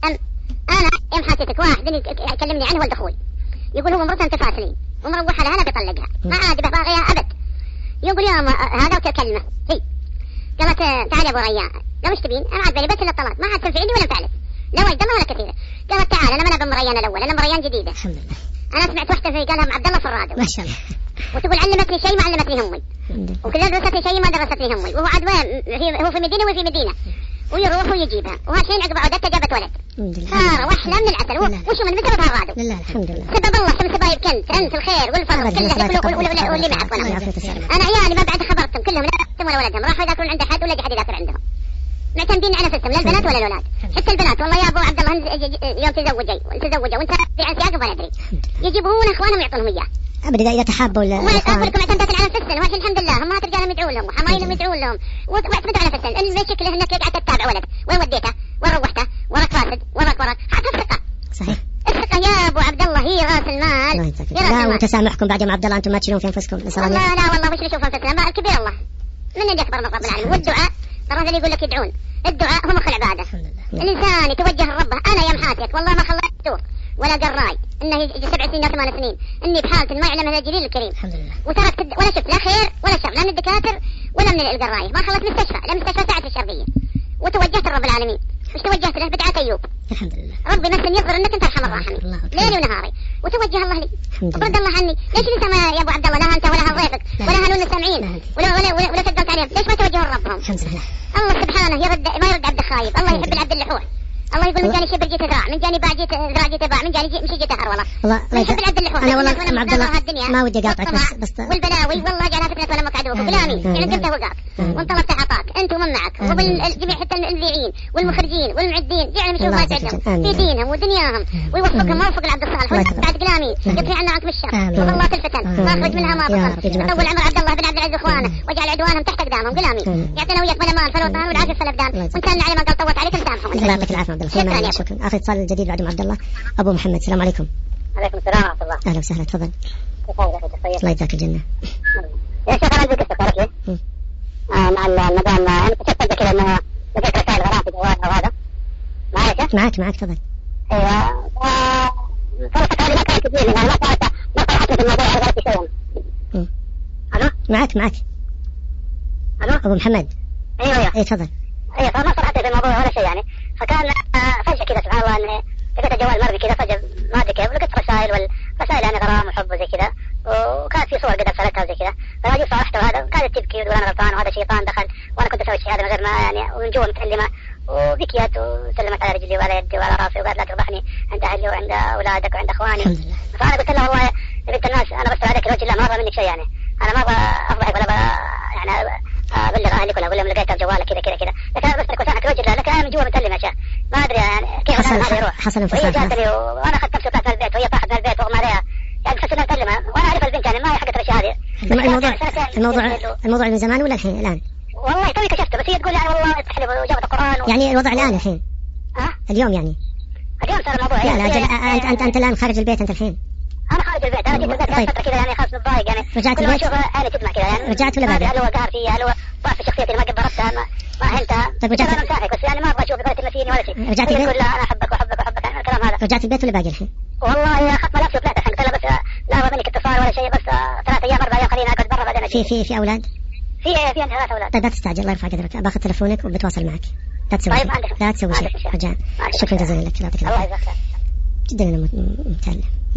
انا يوم حكيتك واحد يكلمني عنه ولد اخوي يقول هو مرته متفاصلين ومروحه لها لا بيطلقها ما عاد بباغيها ابد. يقول يا هذا وكلمه هي قالت تعال يا ابو ريان لو ايش تبين انا عاد بالي بس الا الطلاق ما عاد تنفعني ولا مفعلت لا وجد ولا كثيره. قالت تعال انا ما ابن ريان الاول انا مريان جديده. الحمد لله انا سمعت واحده في قالها عبد الله فرادو ما شاء الله وتقول علمتني شيء ما علمتني امي وكذا درستني شيء ما درستني امي وهو عاد وين هو في مدينه وفي مدينه ويروح ويجيبها وهذا شيء عقب عودته جابت ولد صار وحله من العسل وش من بسبب هالرادو لله الحمد لله سبب الله سبب سبايب كنت انت الخير والفضل كله واللي معك وانا انا عيالي ما بعد خبرتهم كلهم لا ولا ولدهم راحوا يذاكرون عند احد ولا احد يذاكر عندهم معتمدين على نفسهم لا البنات ولا الاولاد. حتى البنات والله يا ابو عبد الله يوم تزوجي تزوجوا وانت في عسياق ولا ادري يجيبون اخوانهم يعطونهم اياه ابدا اذا تحابوا ولا ما اقول لكم اعتمدت على نفسهم وهذا الحمد لله هم رجالهم يدعون لهم وحمايلهم يدعون لهم واعتمدوا على نفسهم المشكله انك قاعد تتابع ولد وين وديته وين روحته وراك فاسد وراك وراك حتى الثقه صحيح الثقه يا ابو عبد الله هي راس المال. لا وتسامحكم بعد يا عبد الله انتم ما تشيلون في انفسكم لا لا والله وش نشوف انفسنا ما الكبير الله من اللي اكبر من رب العالمين والدعاء الرجل يقول لك يدعون الدعاء هو مخ العباده. الانسان يتوجه لربه انا يا محاتك والله ما خليت دكتور ولا قراي انه يجي سبع سنين او ثمان سنين اني بحالة ما يعلمها الجليل الكريم الحمد لله وتركت ولا شفت لا خير ولا شر لا من الدكاتره ولا من القرايه ما خلصت مستشفى لا مستشفى ساعه الشرقيه وتوجهت لرب العالمين. وش توجهت له؟ بدعاء ايوب الحمد لله ربي مثل يظهر انك انت ارحم الراحمين ليلي ونهاري وتوجه الله لي ورد الله عني. ليش لسه ما يا ابو عبد الله لا انت ولا هالضيفك ولا هنون السامعين ولا ولا ولا, ولا تقدمت عليهم ليش ما توجهوا لربهم؟ الحمد لله الله سبحانه يرد ما يرد عبد خايب الله يحب العبد اللحوح الله يقول من جاني شبر جيت ذراع من جاني باع جيت ذراع جيت باع من جاني جي مشي جيت اهر والله الله يحب العبد اللحوح. انا والله ام عبد الله ما ودي اقاطعك بس بس والبلاوي والله جعلها فتنه ولا مقعدوك كلامي يعني قلته وقعت وانطلبت عطاك انت ومن معك وبالجميع حتى المذيعين والمخرجين والمعدين جعلهم يشوفوا ما يسعدهم في دينهم ودنياهم ويوفقهم ويوفق العبد الصالح بعد كلامي يطفي عنا عنك بالشر والله تلفتن ما اخرج منها ما بطل يطول عمر عبد الله بن عبد العزيز اخوانه واجعل عدوانهم تحت اقدامهم كلامي يعطينا وياك من الامان فالوطن والعافيه في الابدان وان كان علي ما قال طوت عليك نسامحهم. الله يعطيك العافيه عبد الله شكرا. اخر اتصال الجديد بعد ام عبد الله ابو محمد السلام عليكم. عليكم السلام ورحمه الله. اهلا وسهلا تفضل. الله يجزاك الجنه. يا شيخ انا عندي قصه صارت لي مع المدام انا اكتشفت كذا انه لقيت رسائل غرام في جوالها وهذا معايا شيخ معك معك تفضل. ايوه صارت هذه ما كانت كثير يعني ما صارت ما طلعت في الموضوع غير شيء. الو معك معك الو ابو محمد. ايوه ايوه اي تفضل. ايوه فما صرحت في الموضوع ولا شيء يعني فكان فجأة كذا سبحان الله اني لقيت الجوال مرمي كذا فجأة ما ادري كيف لقيت رسائل والرسائل يعني غرام وحب وزي كذا وكانت في صور قد ارسلتها وزي كذا فلما جيت صالحته وهذا كانت تبكي وتقول انا غلطان وهذا شيطان دخل وانا كنت اسوي الشيء هذا من غير ما يعني ومن جوا متألمة وبكيت وسلمت على رجلي وعلى يدي وعلى راسي وقالت لا تفضحني عند اهلي وعند اولادك وعند اخواني. فانا قلت لها والله يا بنت الناس انا بس عليك الوجه الله ما ابغى منك شيء يعني انا ما ابغى افضحك ولا يعني ابلغ اهلك ولا اقول لهم لقيت جوالك كذا كذا كذا لكن انا بس كنت وجه الله لكن انا من جوا متألم يا شيخ ما ادري يعني كيف هذا يروح. حصل انفصال جاتني وانا اخذت نفسي وطلعت من البيت وهي طاحت من البيت واغمى عليها يعني بس انها متألمة وانا اعرف البنت يعني ما هي حقت الاشياء هذه. الموضوع الموضوع الموضوع من زمان ولا الحين الان؟ والله توي كشفته بس هي تقول يعني والله تحلف وجابت القران و... يعني الوضع الان الحين ها اليوم يعني اليوم صار الموضوع لا لا انت انت انت الان خارج البيت انت الحين. انا خارج البيت انا جيت البيت طيب. فتره كذا يعني خلاص متضايق يعني رجعت البيت انا تسمع كذا يعني رجعت ولا بعد؟ هل هو قهر فيها هل هو ضعف شخصيتي اللي ما قدرتها ما ما فهمتها. طيب رجعت انا مساحك بس يعني ما ابغى اشوف قالت تمثيلي ولا شيء. رجعت البيت؟ يقول لا انا احبك واحبك واحبك يعني الكلام هذا. رجعت البيت ولا باقي الحين؟ والله اخذت ملابسي وطلعت الحين قلت لها بس لا ابغى منك اتصال ولا شيء بس ثلاث ايام اربع ايام خليني اقعد برا بعدين في في في اولاد؟ في في عندي ثلاث اولاد. طيب لا تستعجل الله يرفع قدرك باخذ تلفونك وبتواصل معك لا تسوي طيب شيء لا تسوي شيء رجاء. شكرا جزيلا لك الله يعطيك العافيه. جدا انا متعلم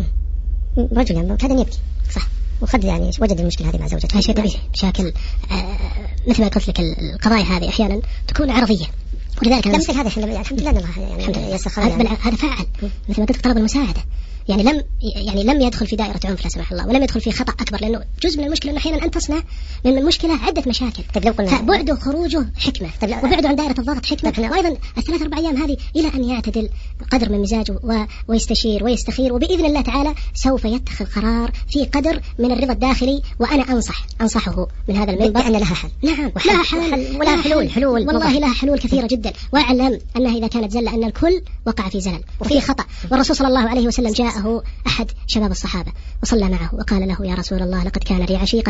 رجل يعني كان يبكي صح وخذ يعني وجد المشكله هذه مع زوجته. هذا شيء مشاكل آه مثل ما قلت لك القضايا هذه احيانا تكون عرضيه ولذلك مثل هذا الحمد لله الحمد لله الله يعني يسخر هذا فاعل مثل ما قلت طلب المساعده يعني لم يعني لم يدخل في دائرة عنف لا سمح الله، ولم يدخل في خطأ أكبر، لأنه جزء من المشكلة أنه أحيانا أنت تصنع من المشكلة عدة مشاكل. طيب لو قلنا فبعده خروجه حكمة، وبعده عن دائرة الضغط حكمة. طيب وأيضا الثلاث أربع أيام هذه إلى أن يعتدل قدر من مزاجه و... ويستشير ويستخير، وبإذن الله تعالى سوف يتخذ قرار في قدر من الرضا الداخلي. وأنا أنصح أنصحه من هذا المنبر أن لها حل. نعم لها حل ولا حلول حلول والله لها حلول كثيرة جدا. واعلم أنها إذا كانت زلة أن الكل وقع في زلل وفي خطأ. والرسول صلى الله عليه وسلم جاءه أحد شباب الصحابة وصلى معه وقال له: يا رسول الله، لقد كان لي عشيقة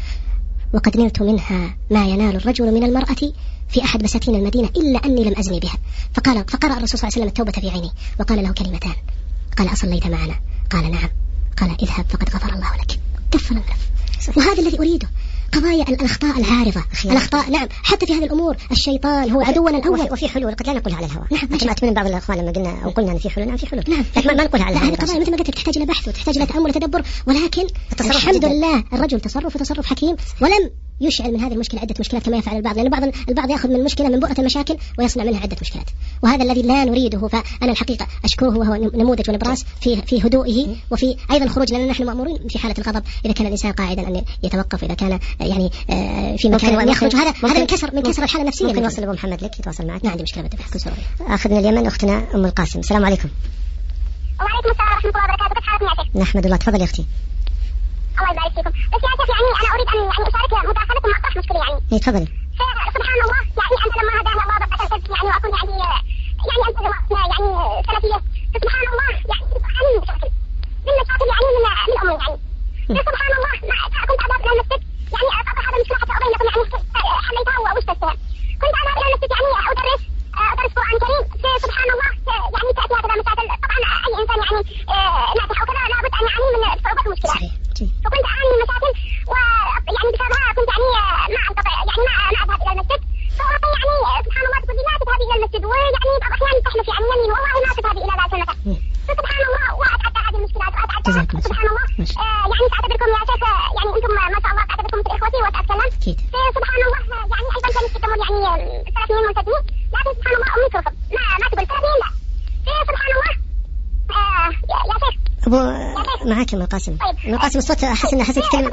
وقد نلت منها ما ينال الرجل من المرأة في أحد بساتين المدينة إلا أني لم أزني بها. فقال فقرأ الرسول صلى الله عليه وسلم التوبة في عينه وقال له كلمتان، قال: أصليت معنا؟ قال: نعم. قال: اذهب فقد غفر الله لك. كفر الملف. وهذا الذي أريده. قضايا الأخطاء العارضة، الأخطاء نعم، حتى في هذه الأمور الشيطان هو عدونا الأول. وفي حلول قد لا نقولها على الهواء. نعم. لكن أتمنى بعض الأخوان لما قلنا أو قلنا أن في حلول، نعم في حلول، نعم. لكن ما نقولها على الهواء. القضايا مثل ما قلت تحتاج إلى بحث وتحتاج إلى تأمل وتدبر، ولكن الحمد لله الرجل تصرف وتصرف حكيم، ولم يشعل من هذه المشكلة عدة مشكلات كما يفعل البعض، لأن بعض البعض يأخذ من المشكلة من بؤرة المشاكل ويصنع منها عدة مشكلات، وهذا الذي لا نريده. فأنا الحقيقة أشكره، وهو نموذج ونبراس في في هدوئه وفي أيضا الخروج، لأن نحن مأمورين في حالة الغضب إذا كان الإنسان قاعدا أن يتوقف، إذا كان يعني في مكان أن يخرج. هذا هذا من كسر من كسر الحالة النفسية. ممكن نوصل أبو محمد لك يتواصل معك. ما عندي مشكلة بدي بحكي سوري. أخذ من اليمن أختنا أم القاسم. السلام عليكم. وعليكم السلام ورحمة الله وبركاته. كيف حالك يا شيخ؟ نحمد الله. تفضل يا أختي. الله يبارك فيكم. بس يا شيخ يعني أنا أريد أن يعني أشارك مداخلتكم مع طرح مشكلة يعني. إيه تفضلي. سبحان الله، يعني أنت لما هدانا الله بقى يعني وأكون يعني يعني أنت يعني سلفية، سبحان الله يعني سبحان المشاكل من مشاكل يعني من من أمور يعني. سبحان الله كنت أذهب إلى المسجد يعني أطرح هذا المشكلة حتى أبين لكم يعني حليتها وأستفدتها. كنت أذهب إلى المسجد يعني أدرس أدرس قرآن كريم. سبحان الله يعني تأتي هكذا مشاكل. طبعا أي إنسان يعني ناجح وكذا لابد أن يعاني من صعوبات المشكلات. فكنت أعاني من مشاكل ويعني بسببها كنت يعني ما أنقطع يعني ما ما أذهب إلى المسجد. فأعطي يعني سبحان الله تقول لي لا تذهبي إلى المسجد، ويعني بعض الأحيان تحلفي عن يمين والله ما تذهبي إلى ذاك المكان. فسبحان الله وأتعدى هذه المشكلات وأتعدى سبحان الله آه يعني تعتبركم يا شيخ يعني أنتم ما شاء الله تعتبركم مثل إخوتي وأتكلم. سبحان الله يعني أيضا كانوا يتكلمون يعني ثلاثين ملتزمين، لكن سبحان الله أمي ترفض ما ما تقول ثلاثين لا. سبحان الله آه يا شيخ أبو معك أم القاسم. أم القاسم الصوت أحس إنه حسيت تتكلم.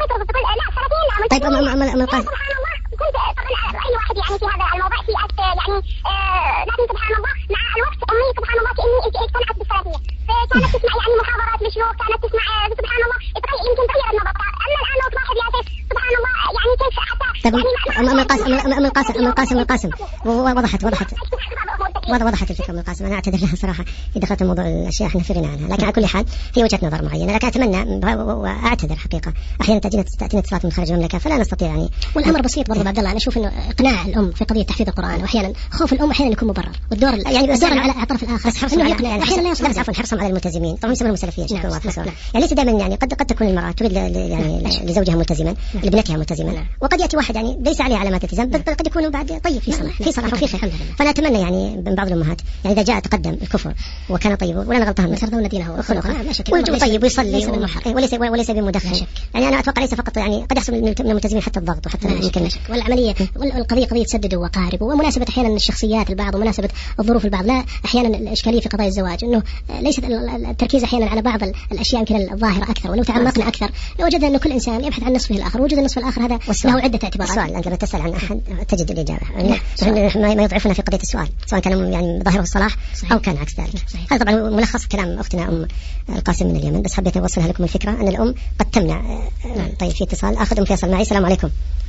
طيب أم أم أم القاسم. سبحان الله كنت طبعا أي واحد يعني في هذا الموضوع في يعني لكن سبحان الله مع الوقت أمي سبحان الله كأني اقتنعت بالسلفية، فكانت تسمع يعني محاضرات لشيوخ، كانت تسمع سبحان الله يمكن تغير النظرة. أما الآن لو تلاحظ يا شيخ سبحان الله يعني كيف حتى طيب أم أم القاسم أم القاسم أم القاسم القاسم وضحت وضحت وضحت الفكرة من القاسم. أنا أعتذر لها صراحة إذا دخلت موضوع الأشياء إحنا فرنا عنها، لكن على كل حال هي وجهة نظر معينة، لكن أتمنى وأعتذر حقيقة أحيانا تأتينا تأتينا اتصالات من خارج المملكة فلا نستطيع يعني. والأمر بسيط برضه عبد الله، أنا أشوف إنه إقناع الأم في قضية تحفيظ القرآن، وأحيانا خوف الأم أحيانا يكون مبرر، والدور يعني الدور على الطرف الآخر بس حرصهم على يعني أحيانا لا يصلح عفوا حرصهم على الملتزمين. طبعا يسمونهم سلفيين شكل واضح يعني ليس دائما يعني قد قد تكون المرأة تريد يعني لزوجها ملتزما لابنتها ملتزما، وقد يأتي واحد يعني ليس عليه علامات التزام بل قد يكون بعد طيب في صلاح في صلاح وفي خير. فأنا أتمنى يعني من بعض الأمهات يعني إذا جاء تقدم الكفر وكان طيب ولا غلطها من يرضون دينه وخلقه طيب ويصلي وليس وليس بمدخن يعني. أنا أتوقع ليس فقط يعني قد يحصل من الملتزمين حتى الضغط وحتى يمكن والعملية والقضية قضية سدد وقارب، ومناسبة أحيانا الشخصيات البعض ومناسبة الظروف البعض. لا أحيانا الإشكالية في قضايا الزواج إنه ليست التركيز أحيانا على بعض الأشياء يمكن الظاهرة أكثر، ولو تعمقنا أكثر لوجدنا أنه كل إنسان يبحث عن نصفه الآخر، وجود النصف الآخر هذا له عدة اعتبارات. السؤال أنت لما تسأل عن أحد تجد الإجابة يعني ما يضعفنا في قضية السؤال سواء كان يعني ظاهره الصلاح أو كان عكس ذلك. هذا طبعا ملخص كلام أختنا أم القاسم من اليمن، بس حبيت أوصلها لكم الفكرة أن الأم قد تمنع. طيب في اتصال آخذ أم فيصل معي. السلام عليكم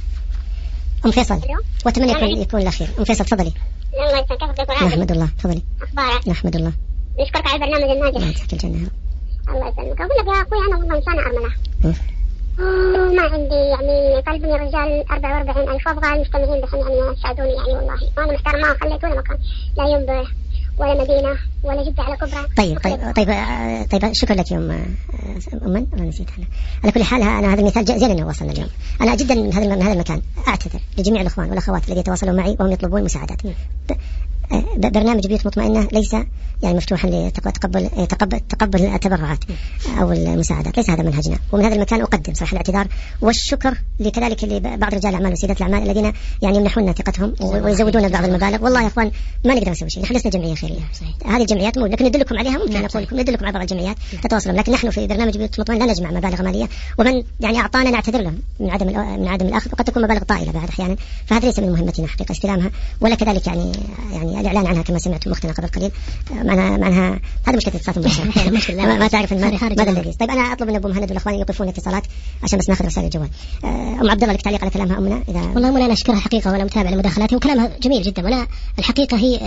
أم فيصل وأتمنى يكون يكون الأخير. أم فيصل تفضلي. نحمد الله. تفضلي. أخبارك؟ نحمد الله. نشكرك على البرنامج الناجح. الله يجزاك الجنة. الله يسلمك. أقول لك يا أخوي أنا والله إنسانة أرملة. ما عندي يعني قلبني رجال أربعة وأربعين ألف، وأبغى المستمعين بحين يعني يساعدوني يعني والله وأنا محتار ما خليت ولا مكان لا ينبه ولا مدينة ولا جدة على كبرى. طيب طيب طيب طيب شكرا لك يوم أمن أنا نسيت أنا على كل حال أنا هذا المثال زين إنه وصلنا اليوم. أنا جدا من هذا من هذا المكان أعتذر لجميع الإخوان والأخوات الذين يتواصلوا معي وهم يطلبون مساعدات. برنامج بيوت مطمئنة ليس يعني مفتوحا لتقبل تقبل تقبل التبرعات أو المساعدات، ليس هذا منهجنا. ومن هذا المكان أقدم صراحة الاعتذار والشكر لكذلك لبعض رجال الأعمال وسيدة الأعمال الذين يعني يمنحوننا ثقتهم ويزودون بعض المبالغ. والله يا أخوان ما نقدر نسوي شيء، نحن لسنا جمعية خيرية. هذه الجمعيات مو لكن ندلكم عليها، ممكن نقول لكم ندلكم على بعض الجمعيات تتواصلون، لكن نحن في برنامج بيوت مطمئنة لا نجمع مبالغ مالية، ومن يعني أعطانا نعتذر له من عدم من عدم الأخذ، وقد تكون مبالغ طائلة بعد أحيانا، فهذا ليس من مهمتنا حقيقة استلامها، ولا كذلك يعني يعني الإعلان عنها كما سمعت مختنا قبل قليل. معناها معناها هذا مشكلة اتصالات مباشرة ما, ما تعرف ماذا الذي. طيب أنا أطلب من أبو مهند والأخوان يوقفون اتصالات عشان بس ناخذ رسائل الجوال. أم عبد الله لك تعليق على كلامها أمنا؟ إذا والله أمنا أنا أشكرها حقيقة وأنا متابع لمداخلاتها وكلامها جميل جدا، وأنا الحقيقة هي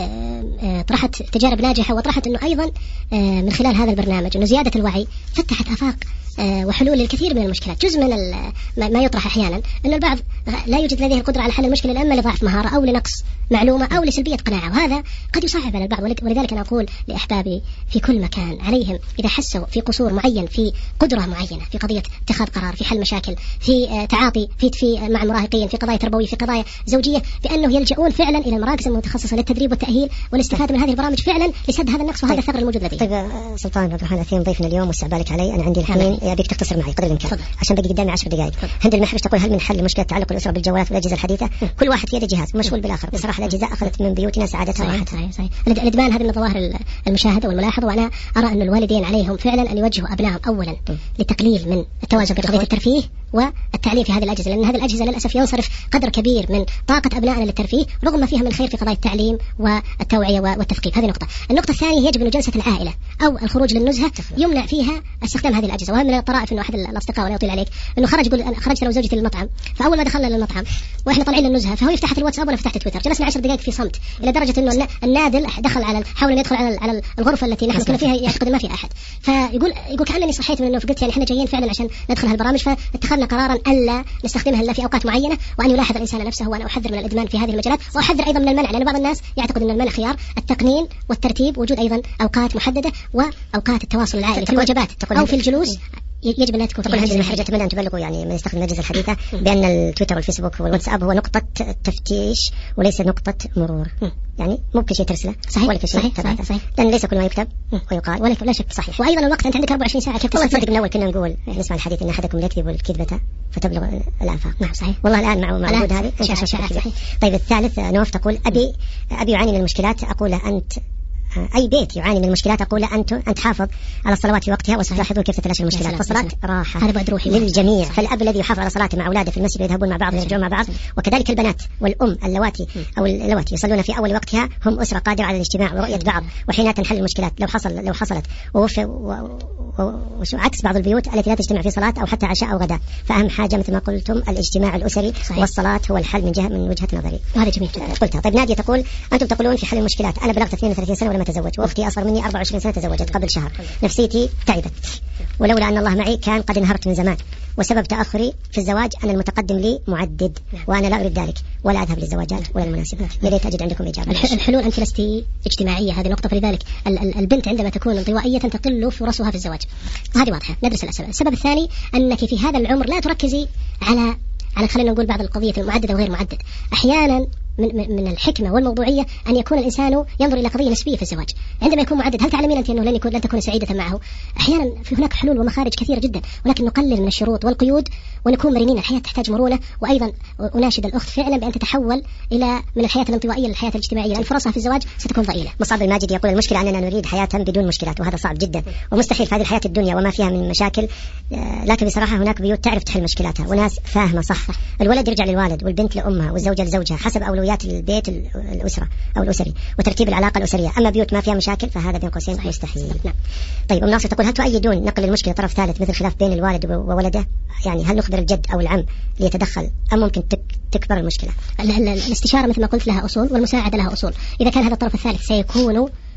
طرحت تجارب ناجحة وطرحت أنه أيضا من خلال هذا البرنامج أنه زيادة الوعي فتحت آفاق وحلول للكثير من المشكلات. جزء من ما يطرح أحيانا أن البعض لا يوجد لديه القدرة على حل المشكلة إما لضعف مهارة أو لنقص معلومة أو لسلبية قناعة، وهذا قد يصعب على البعض. ولذلك أنا أقول لأحبابي في كل مكان عليهم إذا حسوا في قصور معين في قدرة معينة في قضية اتخاذ قرار، في حل مشاكل، في تعاطي في في مع المراهقين، في قضايا تربوية، في قضايا زوجية، بأنه يلجؤون فعلا إلى المراكز المتخصصة للتدريب والتأهيل والاستفادة من هذه البرامج فعلا لسد هذا النقص وهذا الثغر الموجود لديه. طيب سلطان عبد الرحمن أثيم ضيفنا اليوم واستقبالك علي، أنا عندي الحين أبيك تختصر معي قدر الإمكان عشان بقي قدامي عشر دقائق. هند المحرش تقول هل من حل مشكلة تعلق الأسرة بالجوالات والأجهزة الحديثة؟ كل واحد في يده جهاز مشغول بالآخر. بصراحة الأجهزة أخذت من بيوتنا سعادتها وراحتها. صحيح صحيح. الإدمان هذه من ظواهر المشاهدة والملاحظة، وأنا أرى أن الوالدين عليهم فعلا أن يوجهوا أبنائهم أولا لتقليل من التوازن بين قضية الترفيه والتعليم في هذه الأجهزة، لأن هذه الأجهزة للأسف ينصرف قدر كبير من طاقة أبنائنا للترفيه رغم ما فيها من خير في قضايا التعليم والتوعية والتثقيف. هذه نقطة. النقطة الثانية يجب أن جلسة العائلة أو الخروج للنزهة يمنع فيها استخدام هذه الأجهزة. وهذا من الطرائف أنه أحد الأصدقاء ولا يطيل عليك أنه خرج يقول خرجت أنا وزوجتي للمطعم، فأول ما دخلنا للمطعم وإحنا طالعين للنزهة فهو يفتح الواتساب وأنا فتحت تويتر، جلسنا عشر دقائق في صمت إلى درجة أنه النادل دخل على حاول أن يدخل على على الغرفة التي نحن كنا فيها يعتقد ما في أحد، فيقول يقول كأنني صحيت من النوم، فقلت يعني إحنا جايين فعلا عشان ندخل هالبرامج، فاتخذنا قرارا ألا نستخدمها إلا في أوقات معينة، وأن يلاحظ الإنسان نفسه. وأنا أحذر من الإدمان في هذه المجالات، وأحذر أيضا من المنع، لأن بعض الناس يعتقد أن المنع خيار. التقنين والترتيب، وجود أيضا أوقات محددة وأوقات التواصل العائلي في الوجبات أو في الجلوس يجب أن تكون. تقول هذه المحرجة أتمنى أن تبلغوا يعني من يستخدم الأجهزة الحديثة بأن التويتر والفيسبوك والواتساب هو نقطة تفتيش وليس نقطة مرور. يعني مو كل شيء ترسله صحيح ولا كل شيء صحيح, صحيح, صحيح. لأن ليس كل ما يكتب ويقال ولا لا شك صحيح. وأيضا الوقت أنت عندك أربعة وعشرين ساعة كيف تصدق؟ من أول كنا نقول نسمع الحديث أن أحدكم يكذب الكذبة فتبلغ الآفاق. نعم صحيح. والله الآن مع موجود هذه. طيب الثالث نوف تقول أبي أبي يعاني من المشكلات، أقول أنت أي بيت يعاني من المشكلات أقول أنت أن تحافظ على الصلوات في وقتها وستلاحظون كيف تتلاشى المشكلات. فالصلاة راحة للجميع، فالأب الذي يحافظ على صلاته مع أولاده في المسجد ويذهبون مع بعض ويرجعون مع بعض، وكذلك البنات والأم اللواتي أو اللواتي يصلون في أول وقتها هم أسرة قادرة على الاجتماع ورؤية بعض وحينها تنحل المشكلات. لو حصل لو حصلت وعكس بعض البيوت التي لا تجتمع في صلاة أو حتى عشاء أو غداء، فأهم حاجة مثل ما قلتم الاجتماع الأسري صحيح. والصلاة هو الحل من جهة من وجهة نظري. هذا جميل قلتها. طيب نادية تقول أنتم تقولون في حل المشكلات، أنا بلغت اثنين وثلاثين سنة ولم أتزوج، وأختي أصغر مني أربعة وعشرين سنة تزوجت قبل شهر، نفسيتي تعبت، ولولا أن الله معي كان قد انهرت من زمان، وسبب تأخري في الزواج أن المتقدم لي معدد وأنا لا أريد ذلك ولا أذهب للزواجات ولا المناسبات. يا ريت أجد عندكم إجابة. الحلول أنت لست اجتماعية، هذه نقطة. فلذلك البنت عندما تكون انطوائية تقل فرصها في الزواج، هذه واضحة. ندرس الأسباب. السبب الثاني أنك في هذا العمر لا تركزي على على خلينا نقول بعض القضية المعددة وغير معدد. أحيانا من من الحكمة والموضوعية أن يكون الإنسان ينظر إلى قضية نسبية في الزواج. عندما يكون معدد هل تعلمين أنت أنه لن يكون لن تكون سعيدة معه؟ أحيانا في هناك حلول ومخارج كثيرة جدا، ولكن نقلل من الشروط والقيود ونكون مرنين. الحياة تحتاج مرونة. وأيضا أناشد الأخت فعلا بأن تتحول إلى من الحياة الانطوائية للحياة الاجتماعية، لأن فرصها في الزواج ستكون ضئيلة. مصعب الماجد يقول المشكلة أننا نريد حياة بدون مشكلات، وهذا صعب جدا ومستحيل في هذه الحياة الدنيا وما فيها من مشاكل. لكن بصراحة هناك بيوت تعرف تحل مشكلاتها وناس فاهمة صح. الولد يرجع للوالد والبنت لأمها والزوجة لزوجها حسب أولويات البيت الأسرة أو الأسري وترتيب العلاقة الأسرية. أما بيوت ما فيها مشاكل فهذا بين قوسين مستحيل. نعم. طيب أم ناصر تقول هل تؤيدون نقل المشكلة طرف ثالث مثل خلاف بين الوالد وولده؟ يعني هل نخبر الجد أو العم ليتدخل أم ممكن تك تكبر المشكلة؟ الاستشارة مثل ما قلت لها أصول والمساعدة لها أصول. إذا كان هذا الطرف الثالث سيكون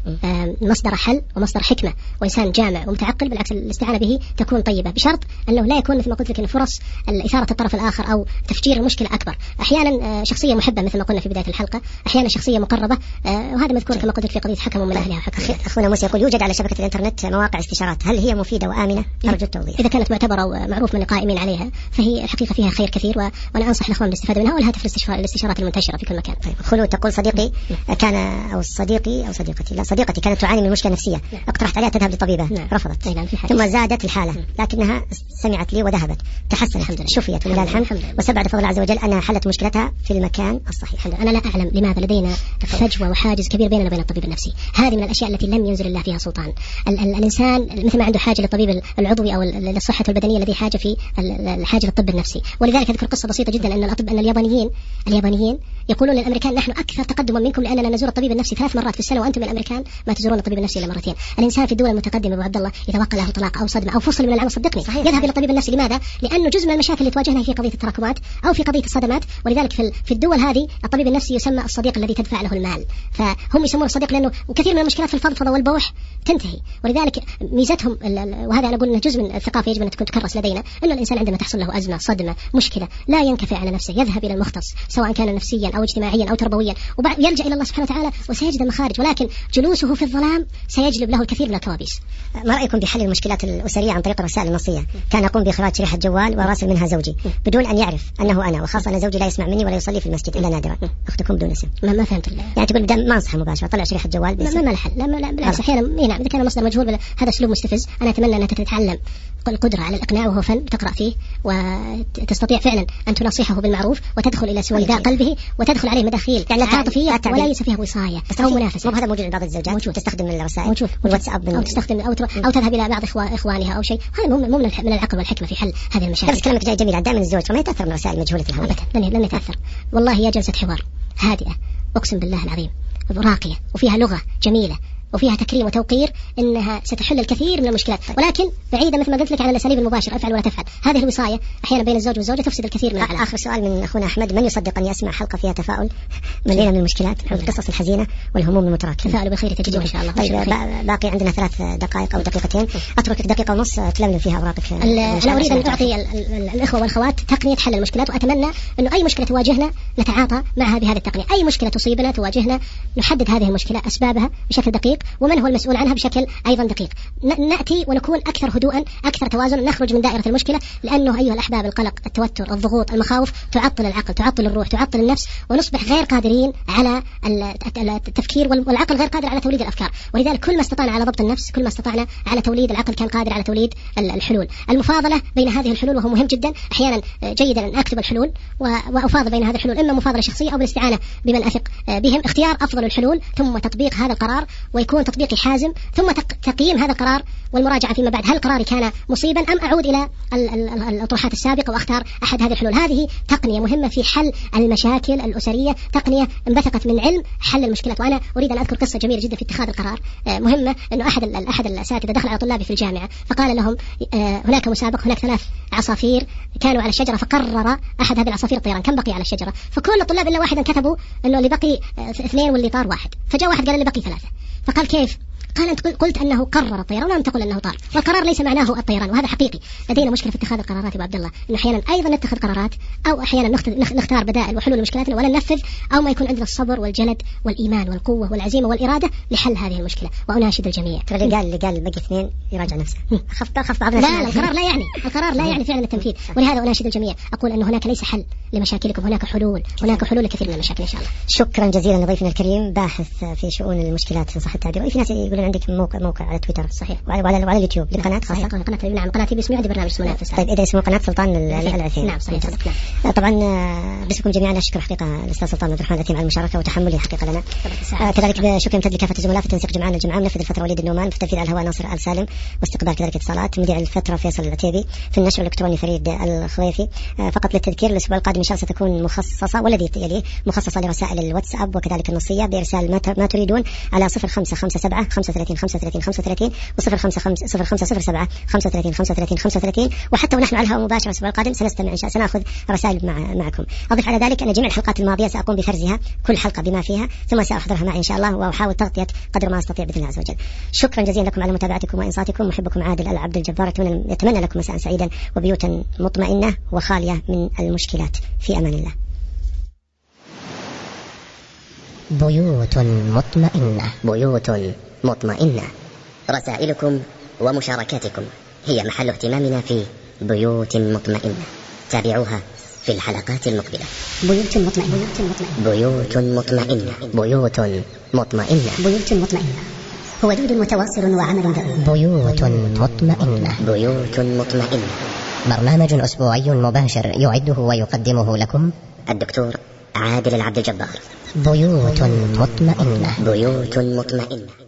مصدر حل ومصدر حكمة وإنسان جامع ومتعقل، بالعكس الاستعانة به تكون طيبة، بشرط أنه لا يكون مثل ما قلت لك إن فرص إثارة الطرف الآخر أو تفجير المشكلة أكبر. أحيانا شخصية محبة مثل ما قلنا في بداية الحلقة، أحيانا شخصية مقربة، وهذا مذكور كما قلت لك في قضية حكم من أهلها وحكم. أخونا موسى يقول يوجد على شبكة الإنترنت مواقع استشارات، هل هي مفيدة وآمنة؟ أرجو التوضيح. إذا كانت معتبرة ومعروف من القائمين عليها فهي الحقيقة فيها خير كثير، وأنا أنصح الأخوان بالاستفادة منها، والهاتف الاستشارات المنتشرة في كل مكان. طيب خلود تقول صديقي كان أو صديقي أو صديقتي لا صديقتي كانت تعاني من مشكلة نفسية، اقترحت عليها تذهب لطبيبة، نعم. رفضت، نعم. ثم زادت الحالة، نعم. لكنها سمعت لي وذهبت، تحسنت، شفيت ولله الحمد، وسبعد فضل الله عز وجل أنها حلت مشكلتها في المكان الصحيح. أنا لا أعلم لماذا لدينا فجوة وحاجز كبير بيننا وبين الطبيب النفسي. هذه من الأشياء التي لم ينزل الله فيها سلطان. ال ال الإنسان مثل ما عنده حاجة للطبيب العضوي أو للصحة البدنية الذي حاجة في الحاجة للطب النفسي. ولذلك أذكر قصة بسيطة جدا أن الأطب أن اليابانيين اليابانيين يقولون للأمريكان نحن أكثر تقدما منكم لأننا نزور الطبيب النفسي ثلاث مرات في السنة، وأنتم الأمريكان ما تزورون الطبيب النفسي إلا مرتين. الإنسان في الدول المتقدمة أبو عبد الله إذا وقع له طلاق أو صدمة أو فصل من العمل صدقني صحيح. يذهب إلى الطبيب النفسي. لماذا؟ لأنه جزء من المشاكل اللي تواجهنا في قضية التراكمات أو في قضية الصدمات. ولذلك في في الدول هذه الطبيب النفسي يسمى الصديق الذي تدفع له المال، فهم يسمونه الصديق لأنه وكثير من المشكلات في الفضفضة والبوح تنتهي. ولذلك ميزتهم، وهذا أنا أقول أنه جزء من الثقافة يجب أن تكون تكرس لدينا، أنه الإنسان عندما تحصل له أزمة صدمة مشكلة لا ينكفي على نفسه، يذهب إلى المختص سواء كان نفسيا أو اجتماعيا أو تربويا، ويلجأ إلى الله سبحانه وتعالى وسيجد المخارج. ولكن جلوسه في الظلام سيجلب له الكثير من الكوابيس. ما رأيكم بحل المشكلات الأسرية عن طريق الرسائل النصية؟ كان أقوم بإخراج شريحة جوال وراسل منها زوجي بدون أن يعرف أنه أنا، وخاصة أن زوجي لا يسمع مني ولا يصلي في المسجد إلا نادرا. أختكم بدون اسم. ما, ما فهمت الله. يعني تقول بدل ما أنصح مباشرة طلع شريحة جوال باسم. ما ما الحل؟ لا لا بالعكس أحيانا نعم إذا كان المصدر مجهول هذا أسلوب مستفز. أنا أتمنى أنك تتعلم القدرة على الإقناع وهو فن تقرأ فيه، وتستطيع فعلا أن تنصحه بالمعروف وتدخل إلى سويداء قلبه وتدخل عليه مداخيل يعني عاطفية وليس فيها وصاية أو منافسة. مو هذا موجود عند بعض الزوجات موجود. تستخدم الرسائل والواتساب أو تستخدم أو, أو تذهب إلى بعض إخوانها أو شيء. هذا مو من من العقل والحكمة في حل هذه المشاكل. بس كلامك جاي جميل. دائما الزوج فما يتأثر من رسائل مجهولة الهوية. لن لن يتأثر والله. يا جلسة حوار هادئة أقسم بالله العظيم راقية وفيها لغة جميلة وفيها تكريم وتوقير، إنها ستحل الكثير من المشكلات، ولكن بعيدة مثل ما قلت لك عن الأساليب المباشرة افعل ولا تفعل. هذه الوصاية أحيانا بين الزوج والزوجة تفسد الكثير من العلاقة. آخر سؤال من أخونا أحمد: من يصدق أن يسمع حلقة فيها تفاؤل مليئة من المشكلات والقصص الحزينة والهموم المتراكمة؟ تفاؤل بخير تجدون إن شاء الله. طيب باقي عندنا ثلاث دقائق أو دقيقتين، أتركك دقيقة ونص تلملم فيها أوراقك. أنا أريد أن أعطي الإخوة والأخوات تقنية حل المشكلات، وأتمنى أنه أي مشكلة تواجهنا نتعاطى معها بهذه التقنية. أي مشكلة تصيبنا تواجهنا نحدد هذه المشكلة أسبابها بشكل دقيق ومن هو المسؤول عنها بشكل أيضا دقيق. نأتي ونكون أكثر هدوءا أكثر توازن، نخرج من دائرة المشكلة، لأنه أيها الأحباب القلق التوتر الضغوط المخاوف تعطل العقل تعطل الروح تعطل النفس، ونصبح غير قادرين على التفكير، والعقل غير قادر على توليد الأفكار. ولذلك كل ما استطعنا على ضبط النفس كل ما استطعنا على توليد العقل كان قادر على توليد الحلول. المفاضلة بين هذه الحلول وهو مهم جدا. أحيانا جيدا أن أكتب الحلول وأفاضل بين هذه الحلول، إما مفاضلة شخصية أو بالاستعانة بمن أثق بهم، اختيار أفضل الحلول ثم تطبيق هذا القرار ويكون تطبيقي حازم، ثم تقييم هذا القرار والمراجعة فيما بعد هل قراري كان مصيبا أم أعود إلى الأطروحات السابقة وأختار أحد هذه الحلول. هذه تقنية مهمة في حل المشاكل الأسرية، تقنية انبثقت من علم حل المشكلات. وأنا أريد أن أذكر قصة جميلة جدا في اتخاذ القرار مهمة، أنه أحد أحد الأساتذة دخل على طلابي في الجامعة فقال لهم هناك مسابقة، هناك ثلاث عصافير كانوا على الشجرة، فقرر أحد هذه العصافير الطيران كم بقي على الشجرة، فكل الطلاب إلا واحدا كتبوا أنه اللي بقي اثنين واللي طار واحد، فجاء واحد قال اللي بقي ثلاثة، فقال كيف؟ قال أنت قلت أنه قرر الطيران ولم تقل أنه طار، والقرار ليس معناه الطيران، وهذا حقيقي. لدينا مشكلة في اتخاذ القرارات يا عبد الله، إنه أحيانا أيضا نتخذ قرارات أو أحيانا نختار بدائل وحلول لمشكلاتنا ولا ننفذ، أو ما يكون عندنا الصبر والجلد والإيمان والقوة والعزيمة والإرادة لحل هذه المشكلة. وأناشد الجميع. ترى اللي قال اللي قال بقي اثنين يراجع نفسه. خف خف بعض لا لا القرار لا يعني القرار لا يعني فعلا التنفيذ. ولهذا أناشد الجميع أقول أنه هناك ليس حل لمشاكلكم، هناك حلول، هناك حلول لكثير من المشاكل إن شاء الله. شكرا جزيلا لضيفنا الكريم باحث في شؤون المشكلات إن صح التعبير. وفي ناس يقولون عندك موقع موقع على تويتر صحيح وعلى وعلى, وعلى اليوتيوب لقناة خاصة. قناة نعم قناتي باسمي عندي برنامج اسمه نافس. طيب إذا اسمه قناة سلطان العثيمي. نعم صحيح. طبعا باسمكم جميعا أشكر حقيقة الأستاذ سلطان عبد الرحمن العثيمي على المشاركة وتحمله حقيقة لنا. آه كذلك بشكر يمتد لكافة الزملاء في تنسيق جمعان الجمعة، منفذ الفترة وليد النومان، في تنفيذ على الهواء ناصر آل سالم، واستقبال كذلك اتصالات مذيع الفترة فيصل العتيبي، في النشر الإلكتروني فريد الخويفي. آه فقط للتذكير الأسبوع القادم إن شاء الله ستكون مخصصة والذي يليه مخصصة لرسائل الواتساب وكذلك النصية بإرسال ما تريدون على صفر خمسة خمسة سبعة خمسة خمسة وثلاثين خمسة وثلاثين خمسة وثلاثين وصفر خمسة خمسة صفر خمسة صفر سبعة خمسة وثلاثين خمسة وثلاثين خمسة وثلاثين. وحتى ونحن على الهواء مباشرة الأسبوع القادم سنستمع إن شاء الله، سنأخذ رسائل مع معكم. أضيف على ذلك أن جميع الحلقات الماضية سأقوم بفرزها كل حلقة بما فيها، ثم سأحضرها معي إن شاء الله وأحاول تغطية قدر ما أستطيع بإذن الله عز وجل. شكرا جزيلا لكم على متابعتكم وإنصاتكم. محبكم عادل العبد الجبار، يتمنى لكم مساء سعيدا وبيوتا مطمئنة وخالية من المشكلات. في أمان الله. بيوت مطمئنة، بيوت مطمئنة. رسائلكم ومشاركاتكم هي محل اهتمامنا في بيوت مطمئنة. تابعوها في الحلقات المقبلة. بيوت مطمئنة، بيوت مطمئنة، بيوت مطمئنة، بيوت مطمئنة. هو دود متواصل وعمل دؤوب. بيوت مطمئنة، بيوت مطمئنة. برنامج أسبوعي مباشر يعده ويقدمه لكم الدكتور عادل العبد الجبار. بيوت مطمئنة، بيوت مطمئنة.